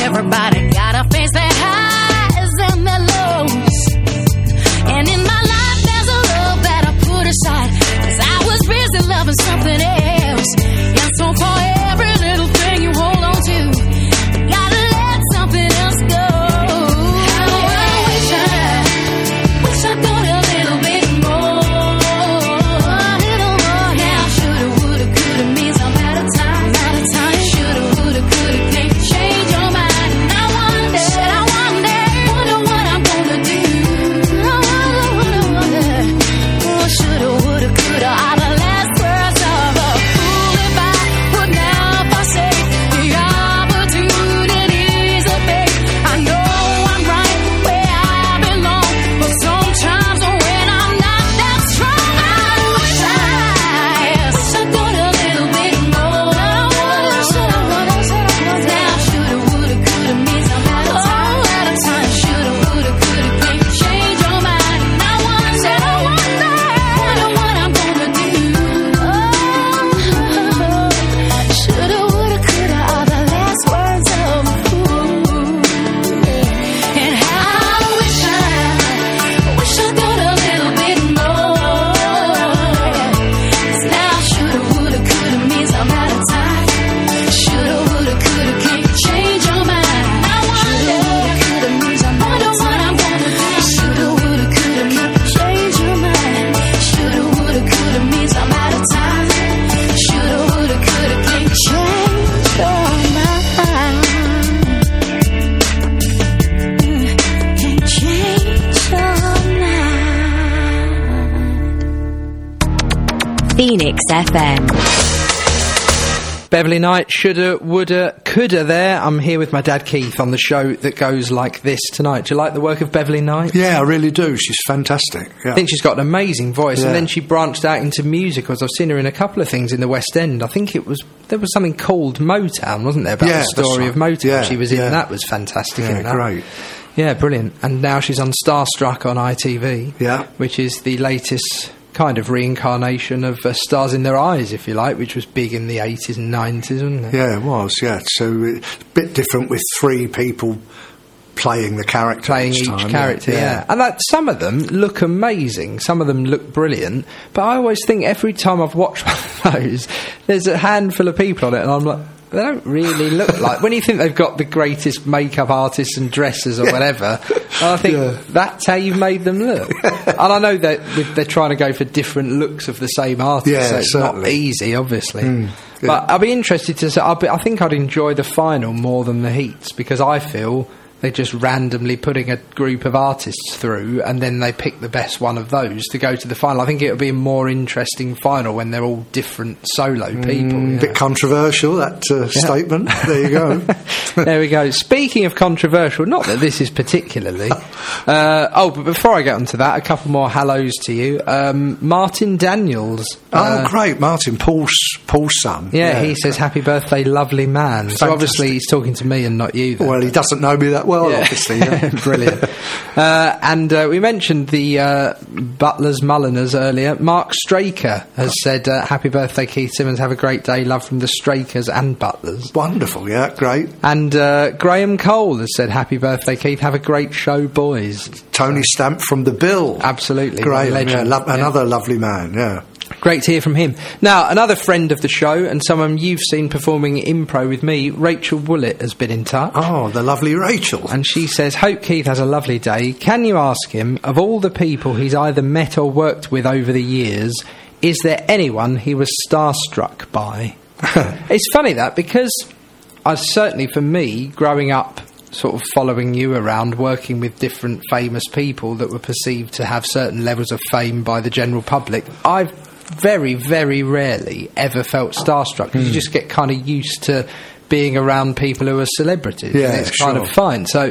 Everybody gotta face their highs and their lows. And in my life there's a love that I put aside, 'cause I was busy loving something else. And so for every little thing you hold on to, you gotta let something else go. How I wish I, wish I'd gone a little bit more, a little more. Now shoulda, woulda, coulda means I'm out of time, out of time. Shoulda, woulda, coulda, can't change your mind. And I wonder, said I wonder, wonder what I'm gonna do. I wonder, wonder, oh, shoulda, woulda, coulda, all the last words of a fool if I would now forsake the opportunities of fate. I know I'm right where I belong, but sometimes when I'm not that strong, I wish I, wish I'd done a little bit more. Shoulda, woulda, shoulda, now shoulda, woulda, coulda means I'm out of time, out of time. Shoulda, woulda, coulda, can't change your mind. And I wonder, I wonder, wonder what I'm gonna do. Oh, shoulda, woulda, coulda, all the last words of a fool. And how I wish I, wish I'd done a little bit more. 'Cause now shoulda, woulda, coulda means I'm out of time. Shoulda, woulda, coulda, can't change your mind. I wonder, coulda means I'm out of what I'm gonna do. Shoulda, woulda, coulda, can't change your mind. Shoulda, woulda, coulda means I'm out of time. Shoulda, woulda, coulda, can't change your mind. Can't change your mind. Phoenix F M. Beverly Knight, shoulda, woulda, coulda there. I'm here with my dad Keith on the show that goes like this tonight. Do you like the work of Beverly Knight? Yeah, I really do. She's fantastic. Yeah. I think she's got an amazing voice, Yeah. and then she branched out into musicals. I've seen her in a couple of things in the West End. I think it was there was something called Motown, wasn't there, about Yeah, the story that's of right. Motown? Yeah, she was in yeah. that was fantastic. Yeah, in that. great. Yeah, brilliant. And now she's on Starstruck on I T V. Yeah. which is the latest kind of reincarnation of uh, Stars in Their Eyes, if you like, which was big in the eighties and nineties, wasn't it? Yeah, it was, yeah. So it's a bit different with three people playing the character. Playing each each time, character, yeah. And like, some of them look amazing, some of them look brilliant, but I always think every time I've watched one of those, there's a handful of people on it, and I'm like, they don't really look like... When you think they've got the greatest makeup artists and dressers or Yeah. whatever, I think Yeah. that's how you've made them look. And I know that with- they're trying to go for different looks of the same artist, Yeah, so it's not certainly. easy, obviously. Mm, yeah. But I'll be interested to say... I'll be, I think I'd enjoy the final more than the heats, because I feel... they're just randomly putting a group of artists through, and then they pick the best one of those to go to the final. I think it'll be a more interesting final when they're all different solo people. Mm, yeah. bit controversial, that uh, statement. There you go. There we go. Speaking of controversial, not that this is particularly. Uh, oh, but before I get onto that, a couple more hellos to you. Um, Martin Daniels. Oh, uh, great, Martin, Paul's, Paul's son. Yeah, he says, happy birthday, lovely man. So obviously he's talking to me and not you then. Well, he doesn't know me that well, Yeah. obviously. Yeah. Brilliant. Uh, and uh, we mentioned the uh, Butlers Mulliners earlier. Mark Straker has said, uh, happy birthday, Keith Simmons. Have a great day. Love from the Strakers and Butlers. Wonderful, yeah, great. And uh, Graham Cole has said, happy birthday, Keith. Have a great show, boys. Tony Stamp from The Bill. Absolutely. Graham, legend. yeah, lo- Yeah. another lovely man, yeah. Great to hear from him. Now, another friend of the show and someone you've seen performing impro with me, Rachel Woollett, has been in touch. Oh, the lovely Rachel. And she says, hope Keith has a lovely day. Can you ask him, of all the people he's either met or worked with over the years, is there anyone he was starstruck by? It's funny that, because I certainly, for me, growing up, sort of following you around, working with different famous people that were perceived to have certain levels of fame by the general public, I've very, very rarely ever felt starstruck, because you just get kind of used to being around people who are celebrities. Yeah, and it's kind sure. of fine. So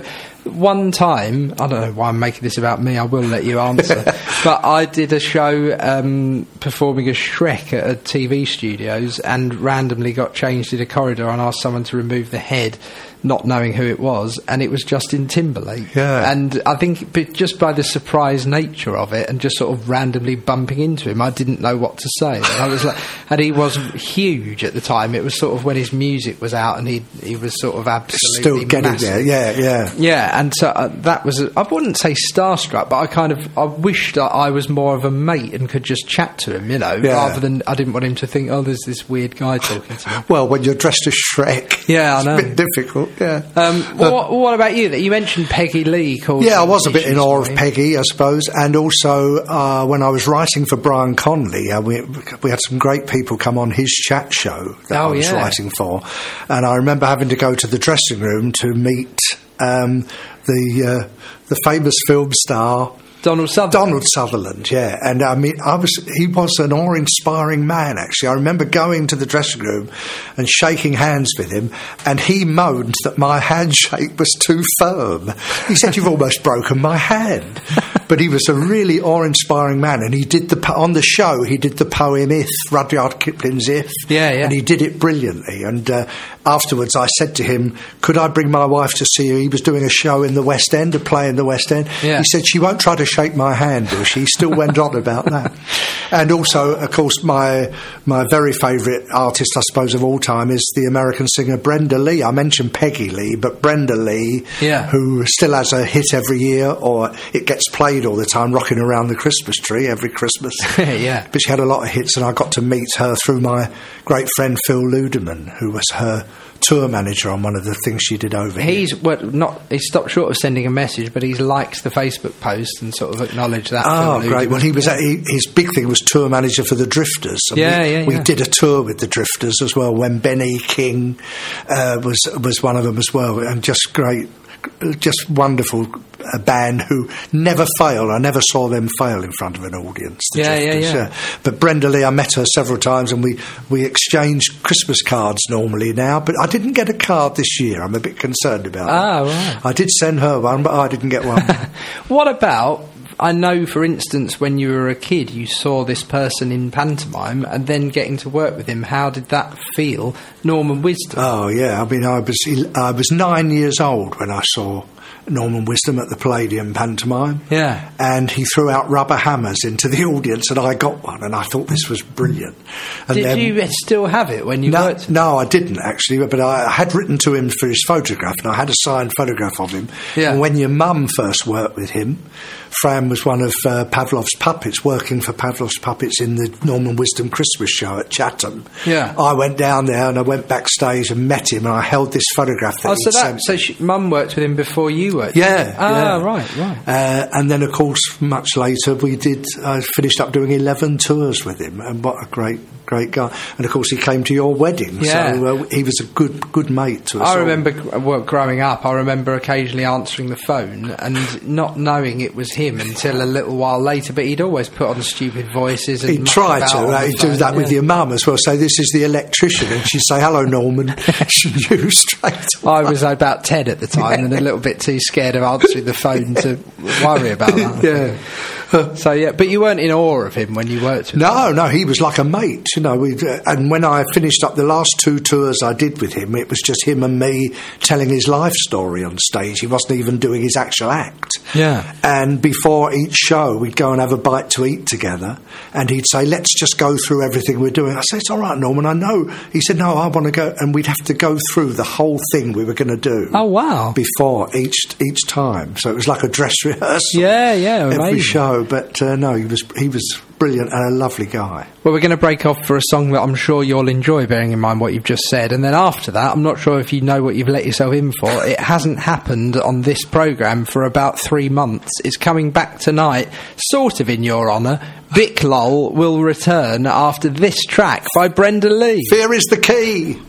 one time, I don't know why I'm making this about me, I will let you answer, but I did a show um, performing as Shrek at a T V studios and randomly got changed in a corridor and asked someone to remove the head, not knowing who it was, and it was Justin Timberlake. Yeah. And I think b- just by the surprise nature of it and just sort of randomly bumping into him, I didn't know what to say. And I was like, and he was huge at the time. It was sort of when his music was out and he he was sort of absolutely Still getting massive. there, yeah, yeah. Yeah, and so uh, that was, a, I wouldn't say starstruck, but I kind of, I wished that I was more of a mate and could just chat to him, you know, Yeah. rather than, I didn't want him to think, oh, there's this weird guy talking to me. Well, when you're dressed as Shrek, Yeah, I it's know. a bit difficult, yeah. Um, what, what about you? That you mentioned Peggy Lee called. Yeah, I was a bit in issues awe for of you. Peggy, I suppose, and also uh, when I was writing for Brian Conley, uh, we we had some great people come on his chat show that Oh, I was yeah. writing for, and I remember having to go to the dressing room to meet um, the uh, the famous film star. Donald Sutherland. Donald Sutherland, yeah, and I mean, I was he was an awe-inspiring man. Actually, I remember going to the dressing room and shaking hands with him, and he moaned that my handshake was too firm. He said, "You've almost broken my hand." But he was a really awe-inspiring man, and he did the po- on the show. He did the poem "If," Rudyard Kipling's "If," Yeah, yeah. and he did it brilliantly. And uh, afterwards, I said to him, "Could I bring my wife to see you?" He was doing a show in the West End, a play in the West End. Yeah. He said, "She won't try to shake my hand, will she?" He still went on about that. And also, of course, my my very favourite artist, I suppose, of all time is the American singer Brenda Lee. I mentioned Peggy Lee, but Brenda Lee, Yeah. who still has a hit every year, or it gets played all the time, rocking around the Christmas tree every Christmas. Yeah. But she had a lot of hits, and I got to meet her through my great friend Phil Ludeman, who was her tour manager on one of the things she did over here. He's well, not. He stopped short of sending a message, but he's liked the Facebook post and sort of acknowledged that. Oh, from great! Ludeman. Well, he was at, he, his big thing was tour manager for the Drifters. And Yeah, we, yeah, We yeah. did a tour with the Drifters as well when Benny King uh, was was one of them as well, and just great, just wonderful. A band who never fail. I never saw them fail in front of an audience. the Yeah, yeah, Drifters, yeah. But Brenda Lee, I met her several times, and we we exchanged Christmas cards normally now. But I didn't get a card this year. I'm a bit concerned about Ah, that. right. I did send her one, but I didn't get one. What about? I know, for instance, when you were a kid, you saw this person in pantomime, and then getting to work with him. How did that feel, Norman Wisdom? Oh yeah, I mean, I was I was nine years old when I saw Norman Wisdom at the Palladium pantomime. Yeah. And he threw out rubber hammers into the audience, and I got one, and I thought this was brilliant. And Did then, you still have it when you no, worked? no, I didn't actually, but I had written to him for his photograph, and I had a signed photograph of him. Yeah. And when your mum first worked with him, Fran was one of uh, Pavlov's puppets, working for Pavlov's puppets in the Norman Wisdom Christmas show at Chatham. Yeah. I went down there and I went backstage and met him, and I held this photograph that Oh, he'd so that sent so she, Mum worked with him before you worked. Yeah, with him? Ah, yeah. right, right. Uh, and then, of course, much later, we did. I finished up doing eleven tours with him, and what a great, great guy! And of course, he came to your wedding, Yeah. so uh, he was a good, good mate to us. I all. remember gr- well, growing up, I remember occasionally answering the phone and not knowing it was him until a little while later, but he'd always put on stupid voices and He'd muck try about to. on Uh, the he'd do phone, that with yeah. your mum as well. Say, "This is the electrician," and she'd say, "Hello, Norman." She knew straight away. I was about ten at the time and a little bit too scared of answering the phone to worry about that. Yeah. So, yeah, but you weren't in awe of him when you worked with him? No, no, he was like a mate, you know. We uh, and when I finished up the last two tours I did with him, it was just him and me telling his life story on stage. He wasn't even doing his actual act. Yeah. And before each show, we'd go and have a bite to eat together, and he'd say, "Let's just go through everything we're doing." I said, "It's all right, Norman, I know." He said, "No, I want to go," and we'd have to go through the whole thing we were going to do. Oh, wow. Before each each time, so it was like a dress rehearsal. Yeah, yeah, every amazing. show. But uh, no, he was he was brilliant and a lovely guy. Well, we're going to break off for a song that I'm sure you'll enjoy, bearing in mind what you've just said. And then after that, I'm not sure if you know what you've let yourself in for. It hasn't happened on this programme for about three months. It's coming back tonight, sort of in your honour. Bic Lol will return after this track by Brenda Lee. Fear is the key.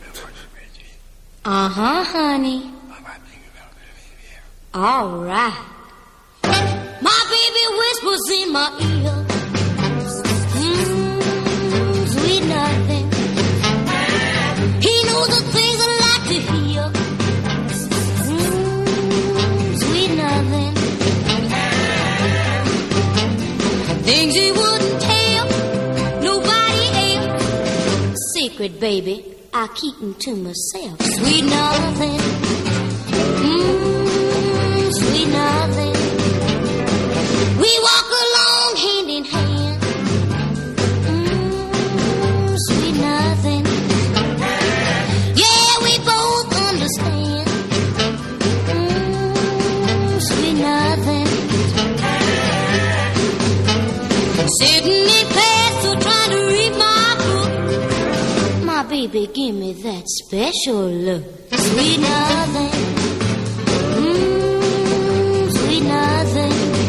Uh-huh, honey. All right. My baby whispers in my ear. Mmm, sweet nothing. He knows the things I like to hear. Mmm, secret, baby. I keep them to myself. Sweet nothing. Mmm, sweet nothing. We walk along hand in hand. Mmm, sweet nothing. Yeah, we both understand. Mmm, sweet nothing. Sitting in class, so trying to read my book. My baby, give me that special look. Sweet nothing. Mmm, sweet nothing.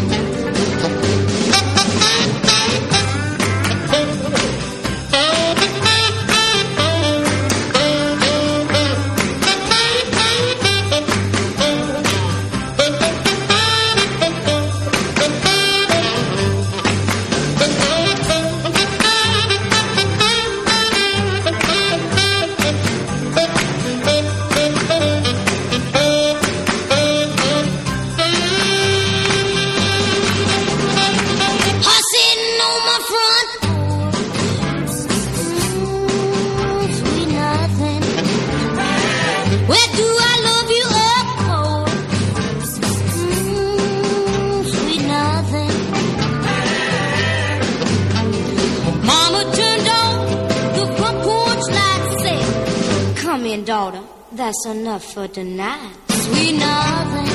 Daughter, that's enough for tonight. Sweet nothing.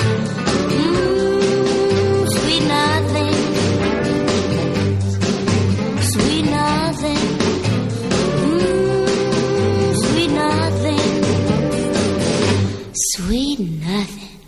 Mmm, sweet nothing. Sweet nothing. Mmm, sweet nothing. Sweet nothing.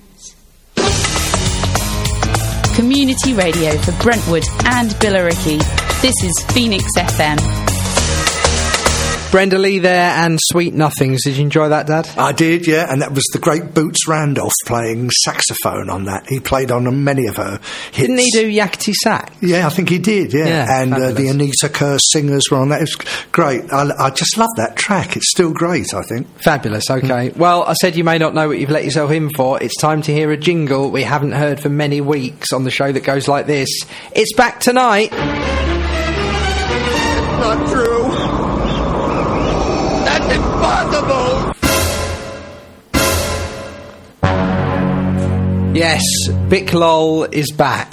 Community radio for Brentwood and Billericay. This is Phoenix F M. Brenda Lee there and Sweet Nothings. Did you enjoy that, Dad? I did, yeah, and that was the great Boots Randolph playing saxophone on that. He played on many of her hits. Didn't he do Yakety Sax? Yeah, I think he did, yeah. yeah and uh, the Anita Kerr singers were on that. It was great. I, I just love that track. It's still great, I think. Fabulous, okay. Mm. Well, I said you may not know what you've let yourself in for. It's time to hear a jingle we haven't heard for many weeks on the show that goes like this. It's back tonight. Not true. That's impossible! Yes, Bic-Lol is back.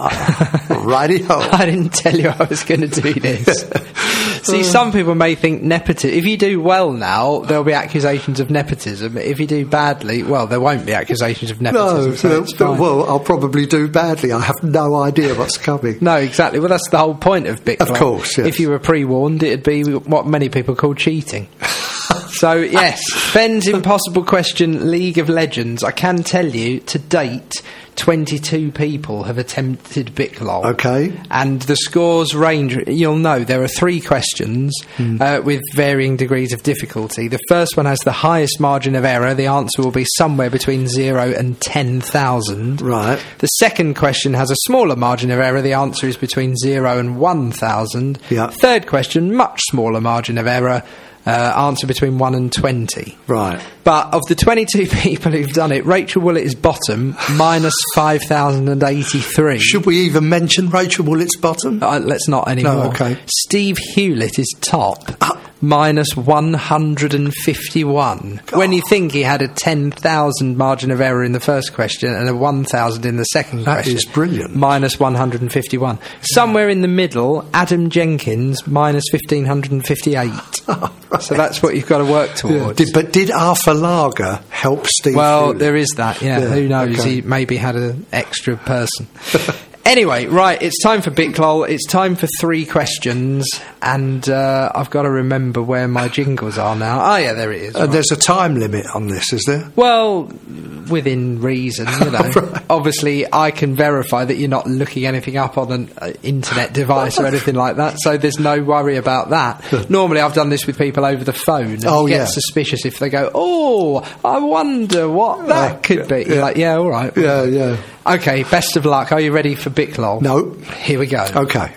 Ah, righty-ho. I didn't tell you I was going to do this. See, some people may think nepotism. If you do well now, there'll be accusations of nepotism. If you do badly, well, there won't be accusations of nepotism. No, so it's fine. Well, I'll probably do badly. I have no idea what's coming. No, exactly. Well, that's the whole point of Bic-Lol. Of course, yes. If you were pre-warned, it'd be what many people call cheating. So, yes, Ben's impossible question, League of Legends. I can tell you, to date, twenty-two people have attempted Bic-Lol. Okay. And the scores range, you'll know, there are three questions mm. uh, with varying degrees of difficulty. The first one has the highest margin of error. The answer will be somewhere between zero and ten thousand. Right. The second question has a smaller margin of error. The answer is between zero and one thousand. Yeah. Third question, much smaller margin of error. Uh, answer between one and twenty. Right. But of the twenty-two people who've done it, Rachel Willett is bottom, minus five thousand eighty-three. Should we even mention Rachel Willett's bottom? Uh, let's not anymore. No, okay. Steve Hewlett is top, uh, minus one hundred fifty-one. God. When you think he had a ten thousand margin of error in the first question and a one thousand in the second that question. That is brilliant. Minus one hundred fifty-one. Yeah. Somewhere in the middle, Adam Jenkins, minus one thousand five hundred fifty-eight. Oh, right. So that's what you've got to work towards. Yeah. Did, but did Arthur Lager help Steve Well, Hewlett? there is that, yeah. yeah. Who knows? Okay. He maybe had an extra person. Anyway, right, it's time for Bic-Lol. It's time for three questions, and uh, I've got to remember where my jingles are now. Oh, yeah, there it is. Uh, right. There's a time limit on this, is there? Well, within reason, you know. Right. Obviously, I can verify that you're not looking anything up on an uh, internet device or anything like that, so there's no worry about that. Normally, I've done this with people over the phone, and oh, you get yeah. suspicious if they go, oh, I wonder what that uh, could be. Yeah. You're like, yeah, all right. Yeah, yeah. Okay, best of luck. Are you ready for Bic-Lol? No. Here we go. Okay.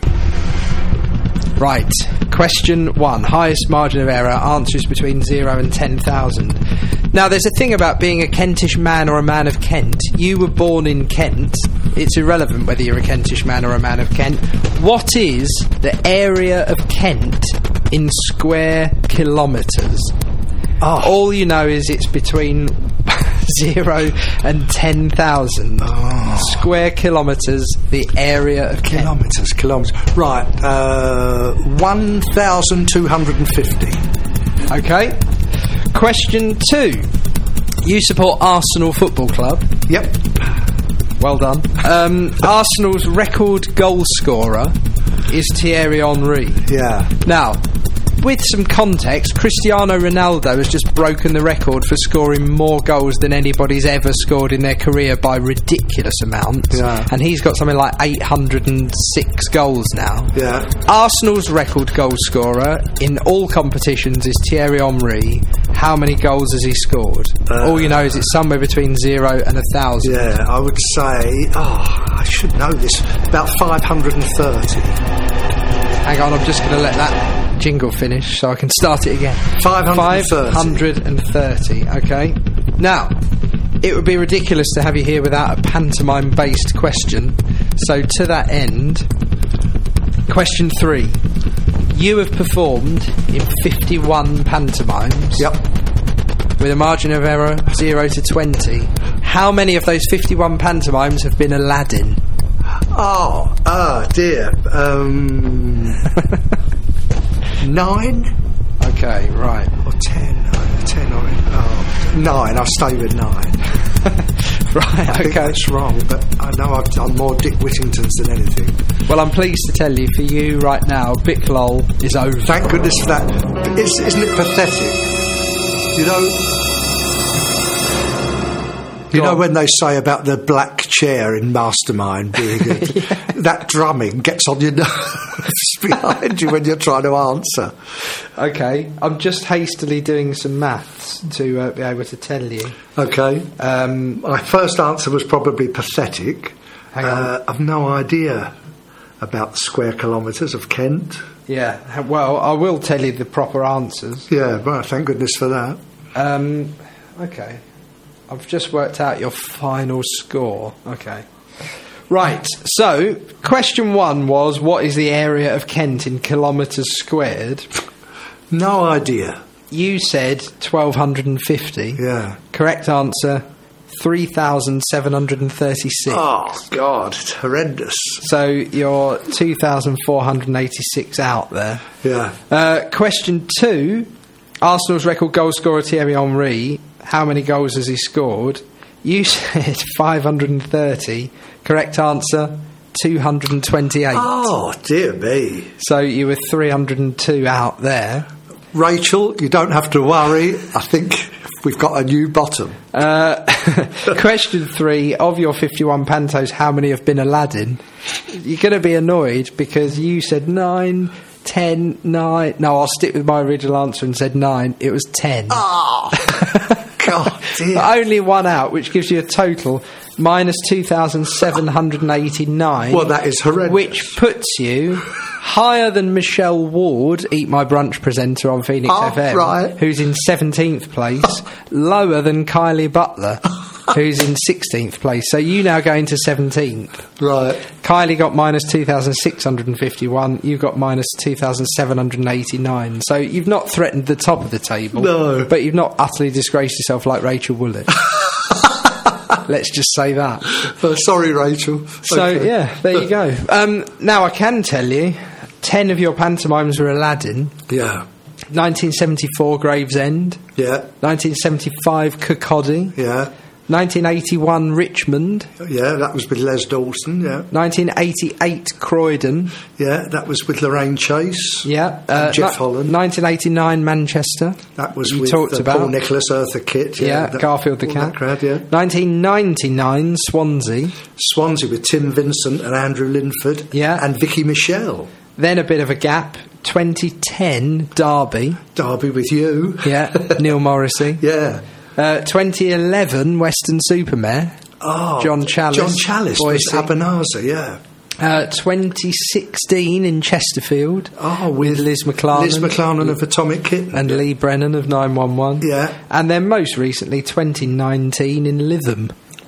Right. Question one. Highest margin of error. Answers between zero and ten thousand. Now, there's a thing about being a Kentish man or a man of Kent. You were born in Kent. It's irrelevant whether you're a Kentish man or a man of Kent. What is the area of Kent in square kilometres. Oh. All you know is it's between zero and ten thousand oh. square kilometres, the area of kilometres. Kilometres. Right. Uh, one thousand two hundred and fifty. Okay. Question two. You support Arsenal Football Club. Yep. Well done. Um, Arsenal's record goal scorer is Thierry Henry. Yeah. Now, with some context, Cristiano Ronaldo has just broken the record for scoring more goals than anybody's ever scored in their career by ridiculous amounts. Yeah. And he's got something like eight hundred six goals now. Yeah. Arsenal's record goal scorer in all competitions is Thierry Henry. How many goals has he scored? Uh, all you know is it's somewhere between zero and a thousand. Yeah, I would say, oh, I should know this, about five hundred thirty. Hang on, I'm just going to let that jingle finish so I can start it again. five hundred thirty. five hundred thirty, okay. Now, it would be ridiculous to have you here without a pantomime-based question. So, to that end, question three. You have performed in fifty-one pantomimes. Yep. With a margin of error zero to twenty. How many of those fifty-one pantomimes have been Aladdin? Oh, oh dear. Um, nine? Okay, right. Or ten. Uh, ten or oh, nine. I'll stay with nine. Right, I okay. think that's wrong, but I know I've done more Dick Whittingtons than anything. Well, I'm pleased to tell you, for you right now, Bic Lol is over. Thank goodness for that. It's, isn't it pathetic? You know... You Go know on. when they say about the black chair in Mastermind being a, Yeah. that drumming gets on your nerves behind you when you're trying to answer. Okay, I'm just hastily doing some maths to uh, be able to tell you. Okay. Um, My first answer was probably pathetic. Hang on. Uh, I've no idea about the square kilometres of Kent. yeah, well, I will tell you the proper answers. Yeah, well, thank goodness for that. Um, okay. I've just worked out your final score. Okay. Right, so, question one was, what is the area of Kent in kilometres squared? No idea. You said twelve fifty. Yeah. Correct answer, three thousand seven hundred thirty-six. Oh, God, it's horrendous. So you're two thousand four hundred eighty-six out there. Yeah. Uh, question two, Arsenal's record goal scorer Thierry Henry, how many goals has he scored? You said five hundred thirty. Correct answer, two hundred twenty-eight. Oh, dear me. So you were three hundred two out there. Rachel, you don't have to worry. I think we've got a new bottom. Uh, question three, of your fifty-one pantos, how many have been Aladdin? You're going to be annoyed because you said nine, ten, nine. No, I'll stick with my original answer and said nine. It was ten. Oh, God, dear. Only one out, which gives you a total minus two thousand seven hundred eighty-nine. Well, that is horrendous. Which puts you higher than Michelle Ward, Eat My Brunch presenter on Phoenix Oh, F M, right. who's in seventeenth place, lower than Kylie Butler, who's in sixteenth place. So you now go into seventeenth. Right. Kylie got minus two thousand six hundred fifty-one, you've got minus two thousand seven hundred eighty-nine. So you've not threatened the top of the table, No. but you've not utterly disgraced yourself like Rachel Woollett. Let's just say that. Oh, sorry, Rachel. So, Okay. yeah, there you go. Um, now, I can tell you, ten of your pantomimes were Aladdin. Yeah. nineteen seventy-four, Gravesend. Yeah. nineteen seventy-five, Kirkcaldy. Yeah. nineteen eighty-one, Richmond. Yeah, that was with Les Dawson, yeah. nineteen eighty-eight, Croydon. Yeah, that was with Lorraine Chase. Yeah. And Jeff ni- Holland. nineteen eighty-nine, Manchester. That was you with talked uh, about. Paul Nicholas, Eartha Kitt. Yeah, Yeah, that- Garfield the all Cat. that crowd, yeah. nineteen ninety-nine, Swansea. Swansea with Tim Vincent and Andrew Linford. Yeah. And Vicky Michelle. Then a bit of a gap. twenty ten, Derby. Derby with you. Yeah, Neil Morrissey. Yeah. Uh, twenty eleven, Western Supermare. Oh, John Chalice. John Chalice was Boise. Abanaza, yeah. Uh, twenty sixteen in Chesterfield. Oh, with Liz McLaren. Liz McLaren of Atomic Kitten. And Lee Brennan of nine one one. Yeah. And then most recently, twenty nineteen in Lytham.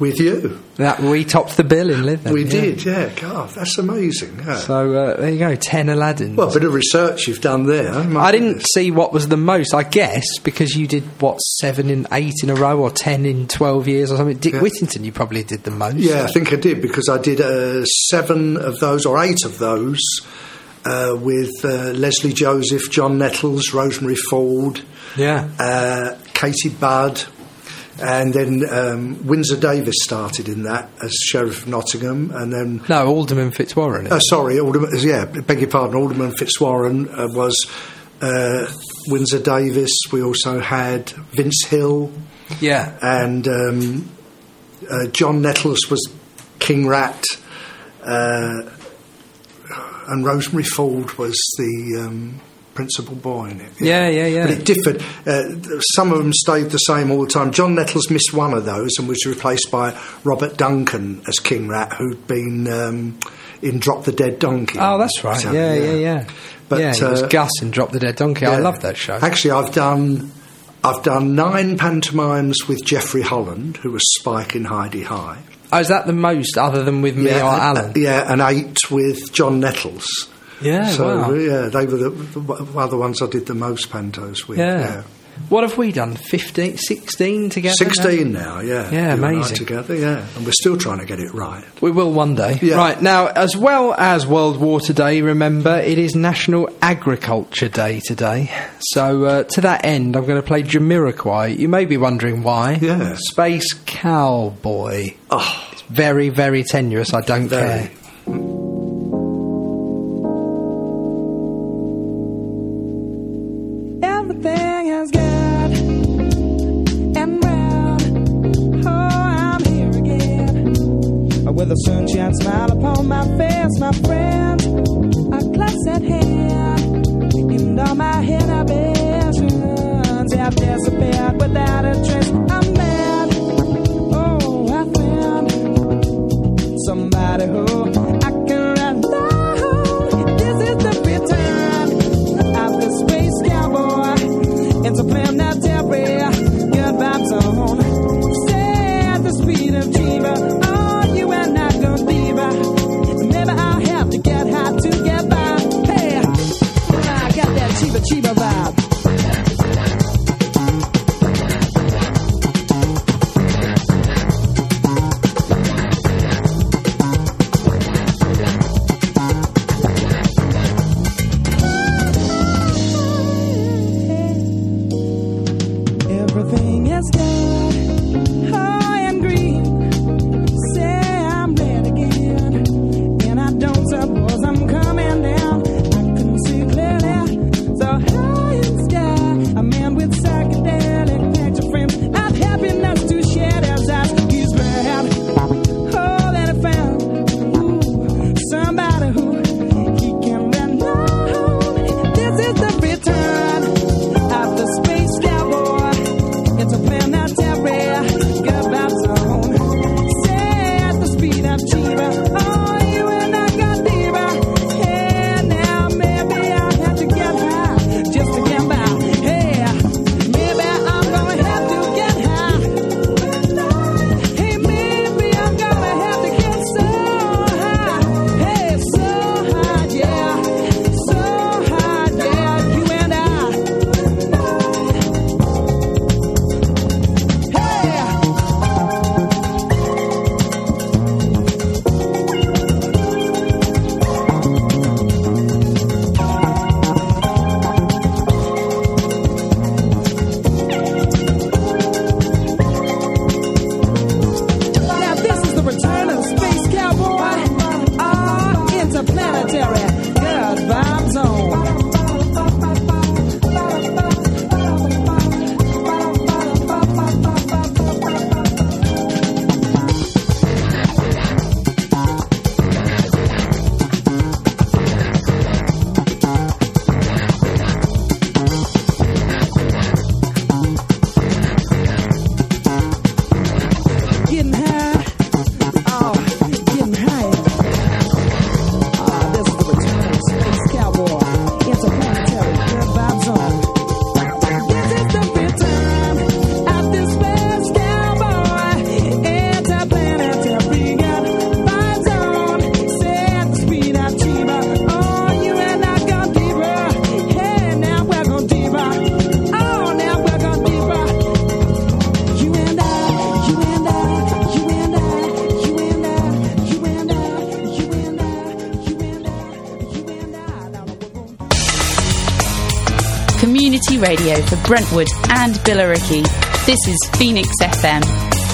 With you. That we topped the bill in Lytham. We yeah. did, yeah. God, that's amazing. Yeah. So uh, there you go, ten Aladdins. Well, a bit of research you've done there. I didn't goodness. see what was the most, I guess, because you did, what, seven and eight in a row, or ten in twelve years or something. Dick yeah. Whittington, you probably did the most. Yeah, I think I did, because I did uh, seven of those, or eight of those, uh, with uh, Leslie Joseph, John Nettles, Rosemary Ford, yeah, uh, Katie Budd. And then um, Windsor Davis started in that as Sheriff of Nottingham, and then no Alderman Fitzwarren. Uh, sorry, Alderman. Yeah, beg your pardon. Alderman Fitzwarren uh, was uh, Windsor Davis. We also had Vince Hill. Yeah, and um, uh, John Nettles was King Rat, uh, and Rosemary Ford was the. Um, principal boy in it. Yeah, yeah, yeah. But it differed. Uh, some of them stayed the same all the time. John Nettles missed one of those and was replaced by Robert Duncan as King Rat, who'd been um, in Drop the Dead Donkey. Oh, that's right. So, yeah, yeah, yeah, yeah. But yeah, it was uh, Gus in Drop the Dead Donkey. Yeah. I love that show. Actually, I've done I've done nine pantomimes with Geoffrey Holland, who was Spike in Heidi High. Oh, is that the most, other than with me yeah, or and, Alan? Uh, yeah, and eight with John Nettles. Yeah, so wow. yeah, they were the, the other ones I did the most pantos with. Yeah. yeah. What have we done? fifteen, sixteen together? Sixteen now, now yeah. Yeah, you amazing. Together, yeah, and we're still trying to get it right. We will one day. Yeah. Right now, as well as World Water Day, remember it is National Agriculture Day today. So uh, to that end, I'm going to play Jamiroquai. You may be wondering why. Yeah. Space Cowboy. Oh, it's very, very tenuous. I don't very. care. Everything is good and brown. Oh, I'm here again with a sunshine smile upon my face, my friend. A close at hand, and all my inhibitions have disappeared without a trace. I'm mad. Oh, I found somebody who I can rely on. This is the return of the space cowboy. It's a plan that's every good vibes on. Say at the speed of Jiva, oh, you and I go diva. Maybe I'll have to get high to get by. Hey, I got that Chiba Chiba vibe. radio for Brentwood and Billericay. This is Phoenix F M.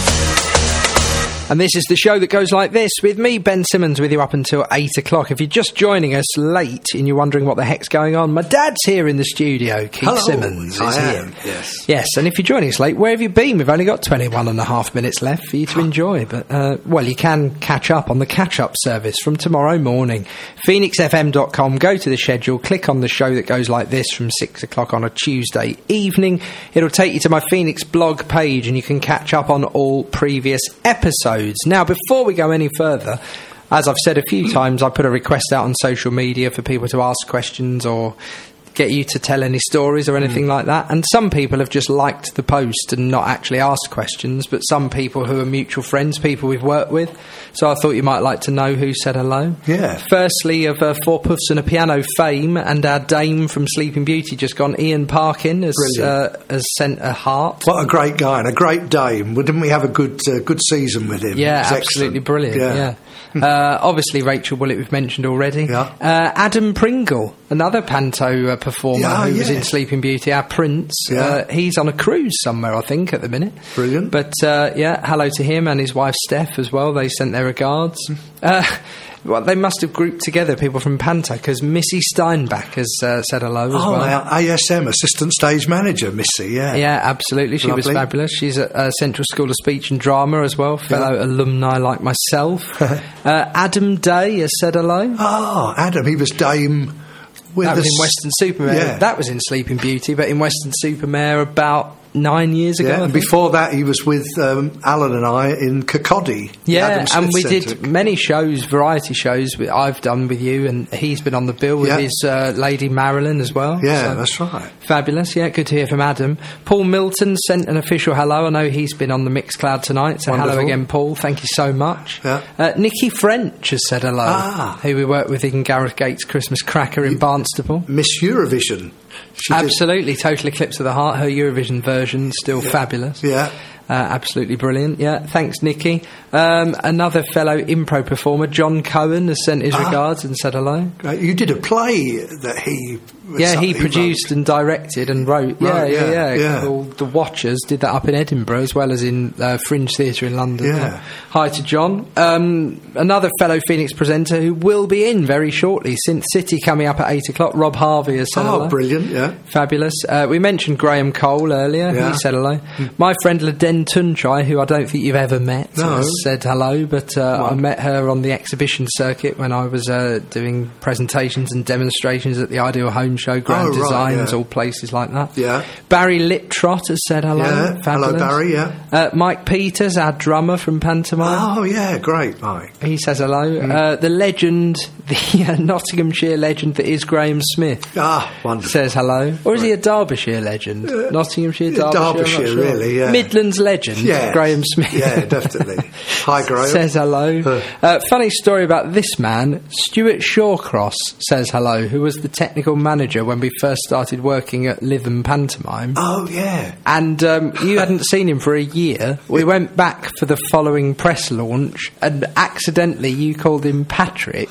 And this is the show that goes like this, with me, Ben Simmons, with you up until eight o'clock. If you're just joining us late and you're wondering what the heck's going on, my dad's here in the studio. Keith Hello. Simmons is I here. am, yes. Yes, and if you're joining us late, where have you been? We've only got twenty-one and a half minutes left for you to enjoy. But, uh, well, you can catch up on the catch-up service from tomorrow morning. phoenix f m dot com, go to the schedule, click on the show that goes like this from six o'clock on a Tuesday evening. It'll take you to my Phoenix blog page and you can catch up on all previous episodes. Now, before we go any further, as I've said a few times, I put a request out on social media for people to ask questions or get you to tell any stories or anything mm. like that. And some people have just liked the post and not actually asked questions, but some people who are mutual friends, people we've worked with. So I thought you might like to know who said hello. Yeah. Firstly, of uh, Four Puffs and a Piano fame, and our dame from Sleeping Beauty just gone, Ian Parkin, has, uh, has sent a heart. What a great guy and a great dame. Well, didn't we have a good uh, good season with him? Yeah, absolutely excellent. brilliant. Yeah. yeah. uh, obviously, Rachel Willett, we've mentioned already. Yeah. Uh, Adam Pringle, another panto uh, performer yeah, who yeah. was in Sleeping Beauty, our prince. Yeah. Uh, he's on a cruise somewhere, I think, at the minute. Brilliant. But, uh, yeah, hello to him and his wife Steph as well. They sent their regards. Uh, well, they must have grouped together people from Panto, because Missy Steinbach has uh, said hello as oh, well. our A S M, Assistant Stage Manager, Missy, yeah. Yeah, absolutely. She Lovely. was fabulous. She's at uh, Central School of Speech and Drama as well, fellow yeah. alumni like myself. uh, Adam Day has said hello. Oh, Adam, he was dame... With that was s- in Western Supermare. Yeah. That was in Sleeping Beauty, but in Western Supermare about nine years ago. Yeah, and before that, he was with um, Alan and I in Kirkcaldy. Yeah, and we Centre. did many shows, variety shows that I've done with you, and he's been on the bill with yeah. his uh, lady Marilyn as well. Yeah, so that's right. Fabulous, yeah, good to hear from Adam. Paul Milton sent an official hello. I know he's been on the Mixcloud tonight, so Wonderful. hello again, Paul. Thank you so much. Yeah. Uh, Nikki French has said hello, ah. who we worked with in Gareth Gates' Christmas Cracker in Barnstaple. Miss Eurovision. She Absolutely, Total Eclipse of the Heart, her Eurovision version, still yeah. fabulous. Yeah. Uh, absolutely brilliant. Yeah, thanks, Nikki. Um, another fellow impro performer, John Cohen, has sent his ah. regards and said hello. Great. You did a play that he... Yeah, he produced and directed and wrote. Yeah, Right, yeah, yeah, yeah. yeah. All the Watchers did that up in Edinburgh as well as in uh, Fringe Theatre in London. Yeah. Yeah. Hi to John. Um, another fellow Phoenix presenter who will be in very shortly. Synth City coming up at eight o'clock. Rob Harvey has said Oh, hello. brilliant, yeah. Fabulous. Uh, we mentioned Graham Cole earlier. Yeah. He said hello. My friend Laden Tunchai, who I don't think you've ever met, No. has said hello, but uh, Wow. I met her on the exhibition circuit when I was uh, doing presentations and demonstrations at the Ideal Home Show, Grand Oh, right. Designs, yeah. all places like that. Yeah. Barry Littrot has said hello. Yeah. Fabulous. Hello, Barry, yeah. Uh, Mike Peters, our drummer from Pantomime. Oh, yeah, great, Mike. He says hello. Mm. Uh, the legend, the uh, Nottinghamshire legend that is Graham Smith. Ah, wonderful. Says hello. Or is he a Derbyshire legend? Uh, Nottinghamshire, yeah, Derbyshire? I'm not Derbyshire, sure. really, yeah. Midlands legend, Yeah. Graham Smith. Yeah, definitely. Hi, Graham. Says hello. Uh. Uh, funny story about this man. Stuart Shawcross says hello, who was the technical manager when we first started working at Lytham Pantomime. Oh, yeah. And um, you hadn't seen him for a year. We went back for the following press launch, and accidentally you called him Patrick.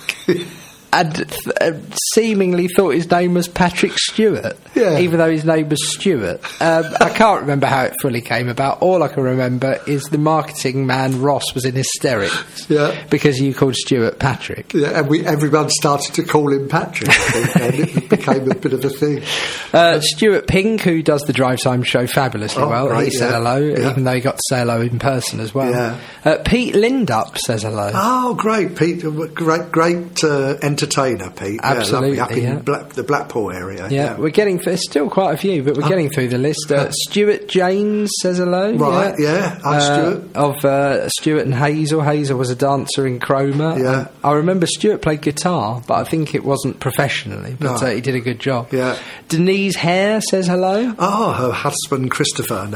And th- uh, seemingly thought his name was Patrick Stewart, Yeah. even though his name was Stewart. Um, I can't remember how it fully came about. All I can remember is the marketing man Ross was in hysterics Yeah. because you called Stewart Patrick. Yeah, and we everyone started to call him Patrick, I think, and it became a bit of a thing. Uh, Stuart Pink, who does the Drive Time show fabulously Oh, well, right, he said yeah. hello, Yeah. even though he got to say hello in person as well. Yeah. Uh, Pete Lindup says hello. Oh, great, Pete. Great, great uh, entertainer, Pete. Absolutely, Yeah, lovely. Up yeah. in Black, the Blackpool area. Yeah, we're getting... There's still quite a few, but we're Oh. getting through the list. Uh, Stuart James says hello. Right, yeah. Hi, Uh, Stuart. Of uh, Stuart and Hazel. Hazel was a dancer in Chroma. Yeah. Um, I remember Stuart played guitar, but I think it wasn't professionally, but No. uh, he did a good job. Yeah. Denise Hare says hello. Oh, her husband Christopher, I know,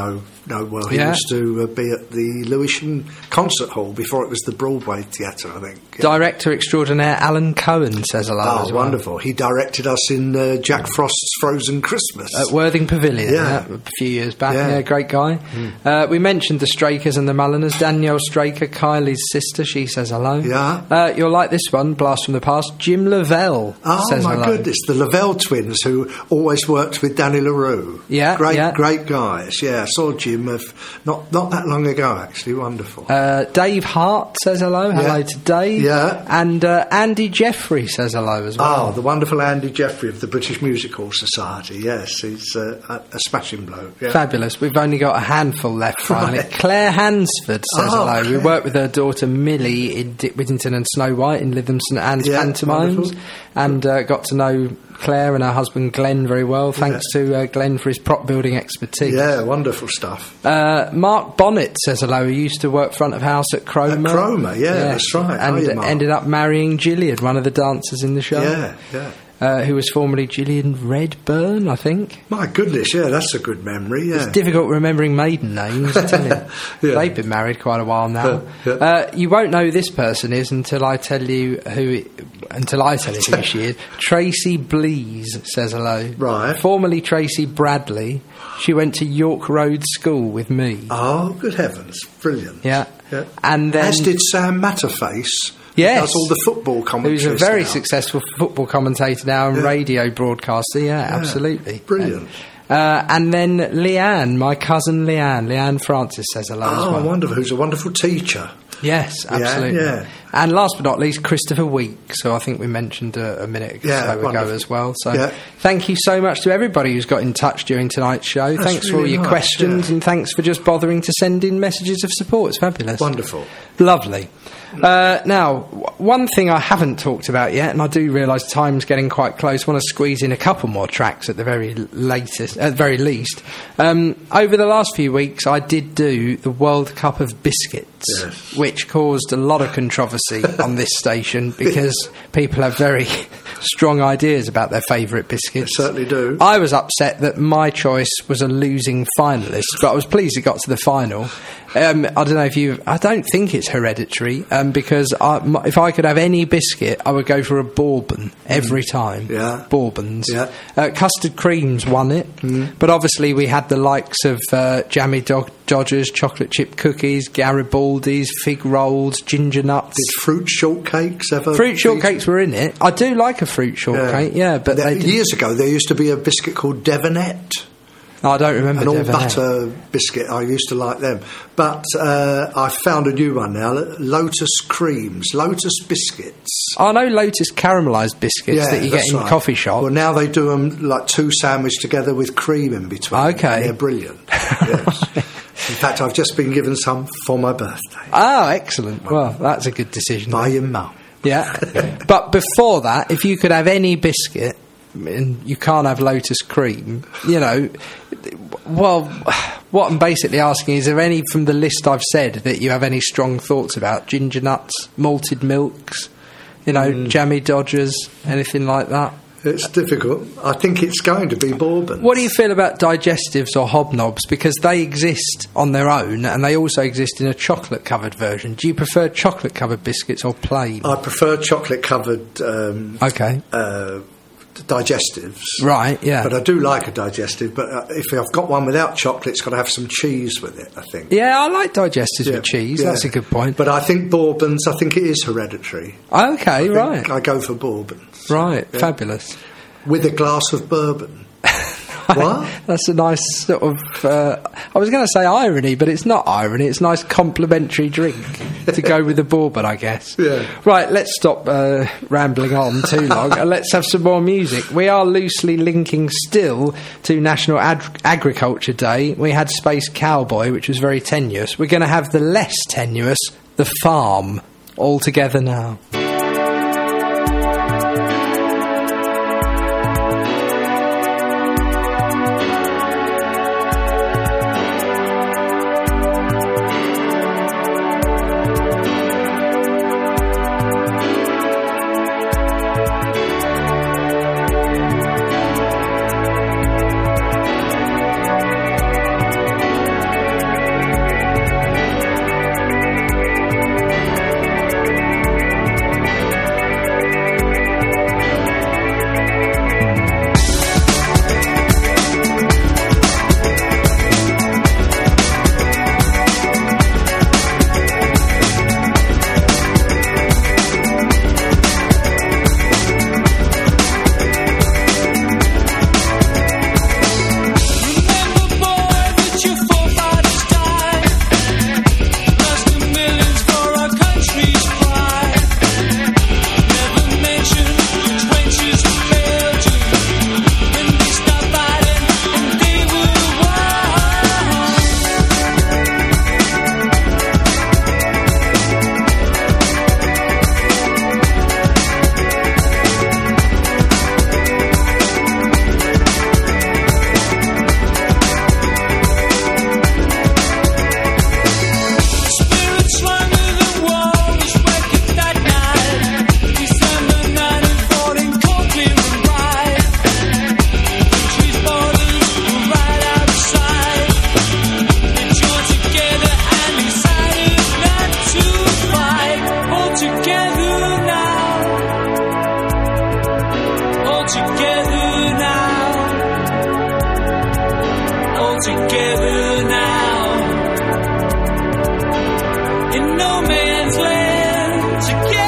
know well. He Yeah. used to uh, be at the Lewisham Concert Hall before it was the Broadway Theatre, I think. Yeah. Director extraordinaire Alan Cohen says hello Oh, as well. wonderful. He directed us in uh, Jack Frost's Frozen Christmas. At Worthing Pavilion, Yeah. yeah, a few years back. Yeah. Yeah, great guy. Uh, we mentioned the Strakers and the Mulliners. Danielle Straker, Kylie's sister, she says hello. Yeah. Uh, you'll like this one, Blast from the Past. Jim Lavelle Oh, says my hello. goodness. The Lavelle twins, who always worked with Danny LaRue. Yeah, Great, yeah. great guys. Yeah, I saw Jim of, not, not that long ago, actually. Wonderful. Uh, Dave Hart says hello. Hello Yeah. to Dave. Yeah. And uh, Andy Jeffrey says hello as well. Oh, the wonderful Andy Jeffrey of the British Musical Society. Yes, he's uh, a, a smashing bloke. Yeah. Fabulous. We've only got a handful left finally. Right. Claire Hansford says Oh, hello. We Claire. worked with her daughter Millie in Dick Whittington and Snow White in Lytham St Anne's Yeah, pantomimes, wonderful. and uh, got to know Claire and her husband Glenn very well, thanks to uh, Glenn for his prop building expertise. Yeah, wonderful stuff. Uh, Mark Bonnet says hello. He used to work front of house at Cromer. At Cromer, yeah, that's right. And Hiya, Mark. ended up marrying Gillian, one of the dancers in the show. Yeah, yeah. Uh, who was formerly Gillian Redburn, I think. My goodness, yeah, that's a good memory, yeah. It's difficult remembering maiden names, I tell you. Yeah. They've been married quite a while now. Yeah. Uh, you won't know who this person is until I tell you who. It, until I tell you who she is. Tracy Blease says hello. Right. Formerly Tracy Bradley. She went to York Road School with me. Oh, good heavens, brilliant. Yeah. Yeah. And then As did Sam Matterface. Yes. Does all the football commentaries. who's a very now. successful football commentator now and Yeah. radio broadcaster. Yeah, absolutely. Brilliant. Uh, and then Leanne, my cousin Leanne, Leanne Francis says hello as Oh, well. wonderful. Who's a wonderful teacher. Yes, Yeah, absolutely. yeah. And last but not least, Christopher Week. So I think we mentioned a, a minute ago, Yeah, so ago wonderful. as well. So Yeah. thank you so much to everybody who's got in touch during tonight's show. That's thanks for all really your nice, questions yeah. and thanks for just bothering to send in messages of support. It's fabulous. Wonderful. Lovely. Uh, now, w- one thing I haven't talked about yet, and I do realise time's getting quite close, I want to squeeze in a couple more tracks at the very l- latest, at the very least. Um, over the last few weeks, I did do the World Cup of Biscuits, Yes. which caused a lot of controversy on this station because people have very strong ideas about their favourite biscuits. They certainly do. I was upset that my choice was a losing finalist, but I was pleased it got to the final. Um, I don't know if you. I don't think it's hereditary um, because I, m if I could have any biscuit, I would go for a bourbon every time. Yeah. Bourbons. Yeah. Uh, custard creams won it, but obviously we had the likes of uh, jammy dog Dodgers, chocolate chip cookies, Garibaldi's, fig rolls, ginger nuts. Did fruit shortcakes ever? Fruit feature? shortcakes were in it. I do like a fruit shortcake, yeah, but There- they didn't- years ago there used to be a biscuit called Devonette. I don't remember An all Devonette. butter biscuit. I used to like them, but uh, I found a new one now. Lotus creams, Lotus biscuits. I know Lotus caramelised biscuits that you get that's in right. coffee shop. Well, now they do them like two sandwiched together with cream in between. Okay. They're brilliant. Yes. In fact, I've just been given some for my birthday Oh, excellent. Well, that's a good decision. by your mum. Yeah. But before that, if you could have any biscuit, and you can't have Lotus cream, you know, well, what I'm basically asking is, there any from the list I've said that you have any strong thoughts about? Ginger nuts, malted milks, you know, Mm. jammy Dodgers, anything like that? It's difficult. I think it's going to be bourbon. What do you feel about digestives or hobnobs? Because they exist on their own and they also exist in a chocolate-covered version. Do you prefer chocolate-covered biscuits or plain? I prefer chocolate-covered um, Okay. uh, digestives. Right, yeah. But I do like a digestive, but uh, if I've got one without chocolate, it's got to have some cheese with it, I think. Yeah, I like digestives Yeah, with cheese. yeah. That's a good point. But I think bourbons, I think it is hereditary. Okay, I think right. I go for bourbons. Right, Yeah. fabulous. With a glass of bourbon. What? That's a nice sort of. Uh, I was going to say irony, but it's not irony. It's a nice complimentary drink to go with the bourbon, I guess. Yeah. Right, let's stop uh, rambling on too long and let's have some more music. We are loosely linking still to National Ag- Agriculture Day. We had Space Cowboy, which was very tenuous. We're going to have the less tenuous, The Farm, all together now. no man's land together.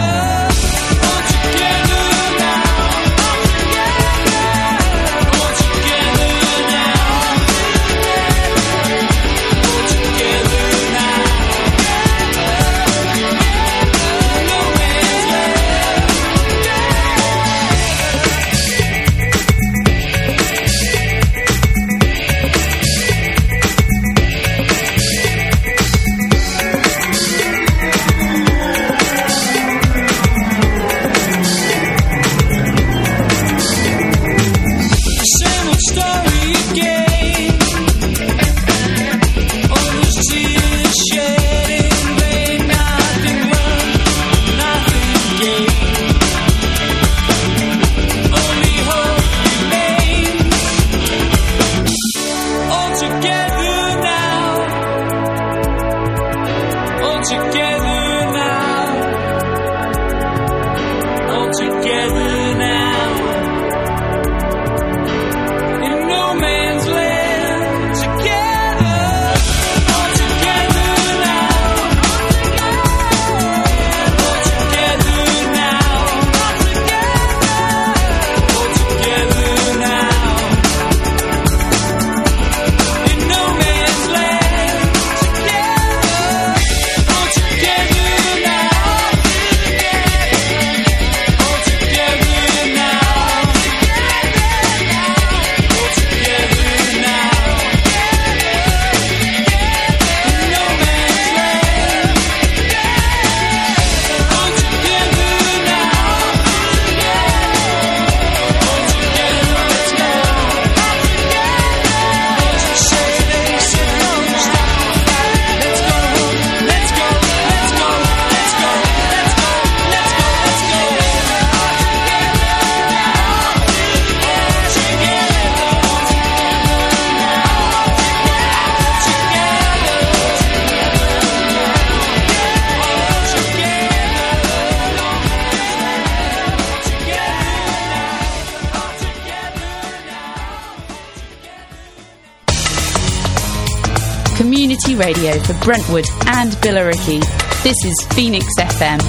Community radio for Brentwood and Billericay. This is Phoenix F M.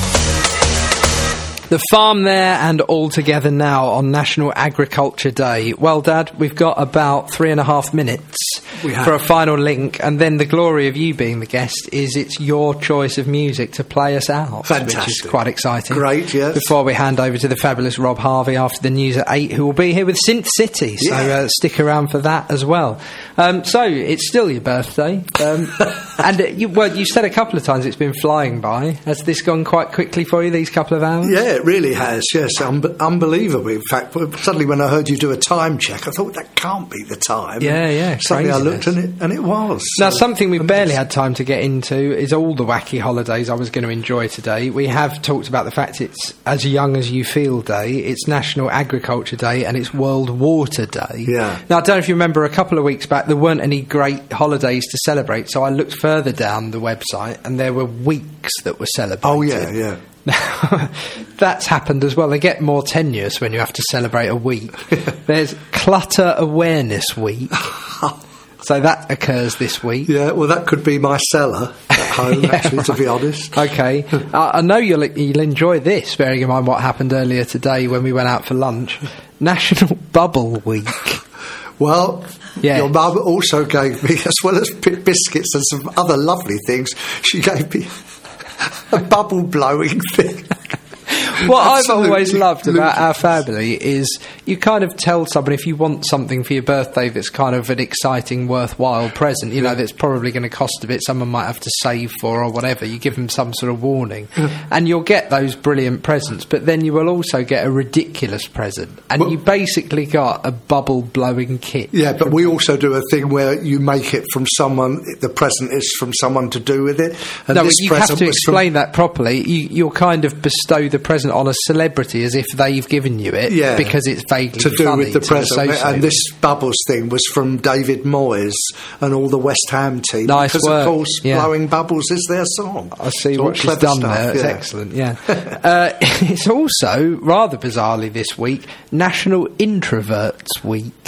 The farm there and all together now on National Agriculture Day. Well, Dad, we've got about three and a half minutes for a final link, and then the glory of you being the guest is it's your choice of music to play us out. Fantastic. Which is quite exciting. Great, yes. Before we hand over to the fabulous Rob Harvey after the news at eight, who will be here with Synth City, so yeah. uh, stick around for that as well. Um, so, it's still your birthday, um, and uh, you, well, you said a couple of times it's been flying by. Has this gone quite quickly for you, these couple of hours? Yeah, it really has, yes, un- unbelievable. In fact, suddenly when I heard you do a time check, I thought that can't be the time. Yeah, yeah. Suddenly I craziness. looked and it, and it was. Now, so something we amazing. barely had time to get into is all the wacky holidays I was going to enjoy today. We have talked about the fact it's As Young As You Feel Day, it's National Agriculture Day, and it's World Water Day. Yeah. Now, I don't know if you remember, a couple of weeks back, there weren't any great holidays to celebrate, so I looked further down the website, and there were weeks that were celebrated. Oh, yeah, yeah. That's happened as well. They get more tenuous when you have to celebrate a week. There's Clutter Awareness Week. So that occurs this week. Yeah, well, that could be my cellar at home, yeah, actually, right. to be honest. Okay. uh, I know you'll, you'll enjoy this, bearing in mind what happened earlier today when we went out for lunch. National Bubble Week. Well, yeah. Your mum also gave me, as well as p- biscuits and some other lovely things, she gave me a bubble blowing thing. What Absolute I've always loved about ludicrous. our family is you kind of tell someone if you want something for your birthday that's kind of an exciting, worthwhile present, you know, that's probably going to cost a bit, someone might have to save for or whatever, you give them some sort of warning. And you'll get those brilliant presents, but then you will also get a ridiculous present. And Well- you basically got a bubble-blowing kit. Yeah, but we also do a thing where you make it from someone, the present is from someone to do with it. And No, but this you have present to was from- explain that properly. You, you'll kind of bestow the present on a celebrity as if they've given you it, Yeah. because it's vaguely to do funny with the to present. associate And with. this Bubbles thing was from David Moyes and all the West Ham team. Nice because, work, of course, yeah. Blowing Bubbles is their song. I see It's all what she's clever done stuff, there. It's yeah. excellent, yeah. uh, it's also, rather bizarrely this week, National Introverts Week.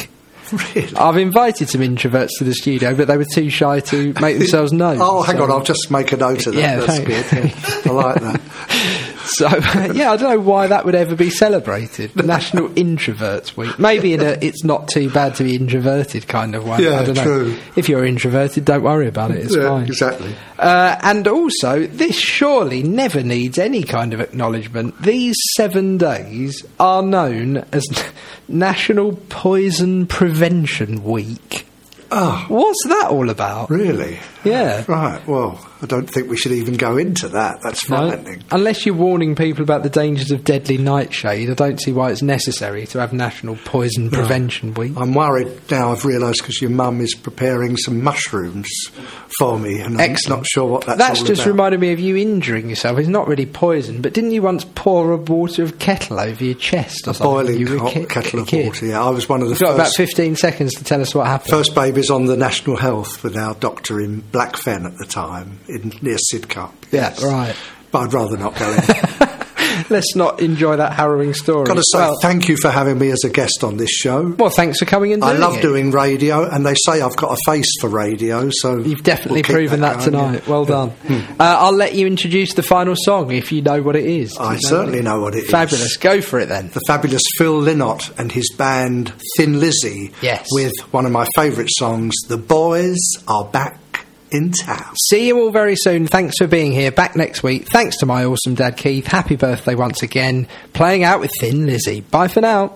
Really? I've invited some introverts to the studio, but they were too shy to make themselves known. Oh, hang so. on, I'll just make a note of that. Yeah, That's thanks. good. Yeah. I like that. So, yeah, I don't know why that would ever be celebrated. National Introverts Week. Maybe in a it's not too bad to be introverted kind of way. Yeah, I don't know. true. If you're introverted, don't worry about it. It's Yeah, fine. exactly. Uh, and also, this surely never needs any kind of acknowledgement. These seven days are known as National Poison Prevention Week. Oh. What's that all about? Really? Yeah. Right, well, I don't think we should even go into that. That's frightening. No, unless you're warning people about the dangers of deadly nightshade, I don't see why it's necessary to have National Poison Prevention Week. I'm worried now, I've realised, because your mum is preparing some mushrooms for me, and I'm Excellent. not sure what that's That's all just about. reminded me of you injuring yourself. It's not really poison, but didn't you once pour a water of kettle over your chest or A something? boiling you were a hot ki- kettle a of kid? water, yeah. I was one of the You've got first... about fifteen seconds to tell us what happened. First babies on the National Health with our doctor in Blackfen at the time, in near Sidcup. Yeah, right. But I'd rather not go into. Let's not enjoy that harrowing story. Got to say, Well, thank you for having me as a guest on this show. well, thanks for coming and doing I love it. doing radio, and they say I've got a face for radio, so... You've definitely we'll keep proven that, going, tonight. yeah. Well done. Uh, I'll let you introduce the final song if you know what it is. Do I you know certainly what know what it is. Fabulous. Go for it then. The fabulous Phil Lynott and his band Thin Lizzy, Yes. with one of my favourite songs, The Boys Are Back in Town. See you all very soon. Thanks for being here. Back next week. Thanks to my awesome dad Keith. Happy birthday once again. Playing out with Thin Lizzy. Bye for now.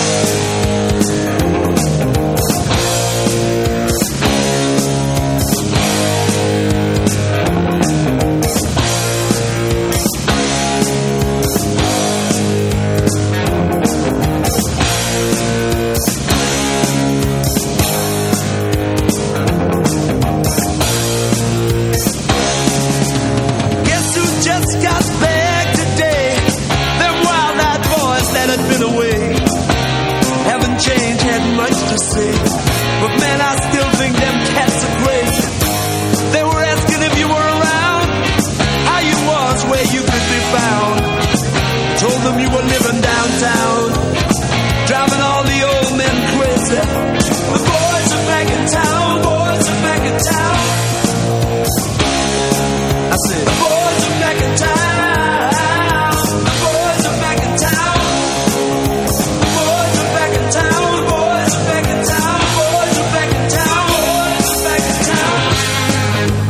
Guess who just got back today? Them wild-eyed boys that had been away haven't changed, had much to say. But man, I still think them cats are crazy. They were asking if you were around, how you was, where you could be found. Told them you were living downtown, driving all the old men crazy. The boys are back in town, boys are back in town. I said, the boys are back in town. The boys are back in town. The boys are back in town. The boys are back in town. The boys are back in town. The boys are back in town.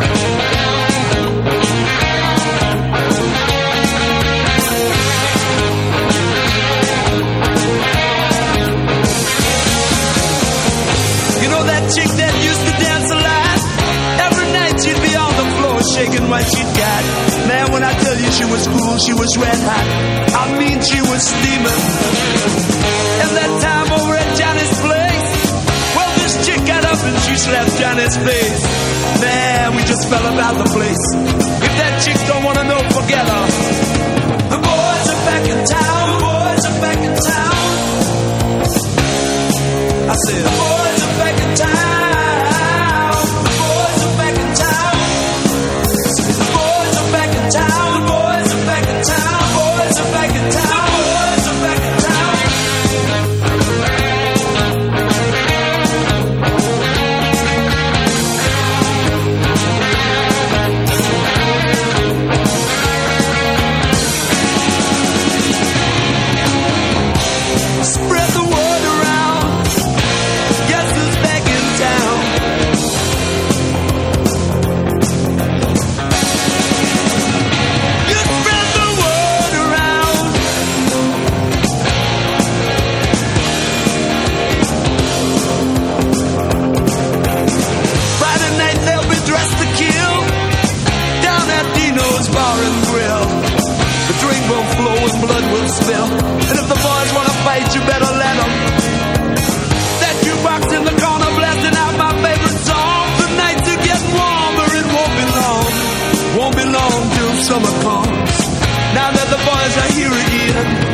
You know that chick that used to dance a lot? Every night she'd be on the floor shaking what she'd got. Man, when I tell you she was cool, she was red hot. I mean, she was steaming. And that time over at Johnny's place, well, this chick got up and she slapped Johnny's face. Man, we just fell about the place. If that chick don't wanna know, forget her. The boys are back in town. The boys are back in town. I said, the boys are back in town. The boys are back in town. The boys are back in town. The boys are back in town. The boys are back in town. The boys are back in town. Spread the word around. Guess who's back in town? You spread the word around. Friday night they'll be dressed to kill down at Dino's Bar and Grill. The drink will flow and blood will spill. And if the boys wanna fight, you better let them. That jukebox in the corner blasting out my favorite song. The nights are getting warmer, it won't be long. Won't be long till summer comes. Now that the boys are here again.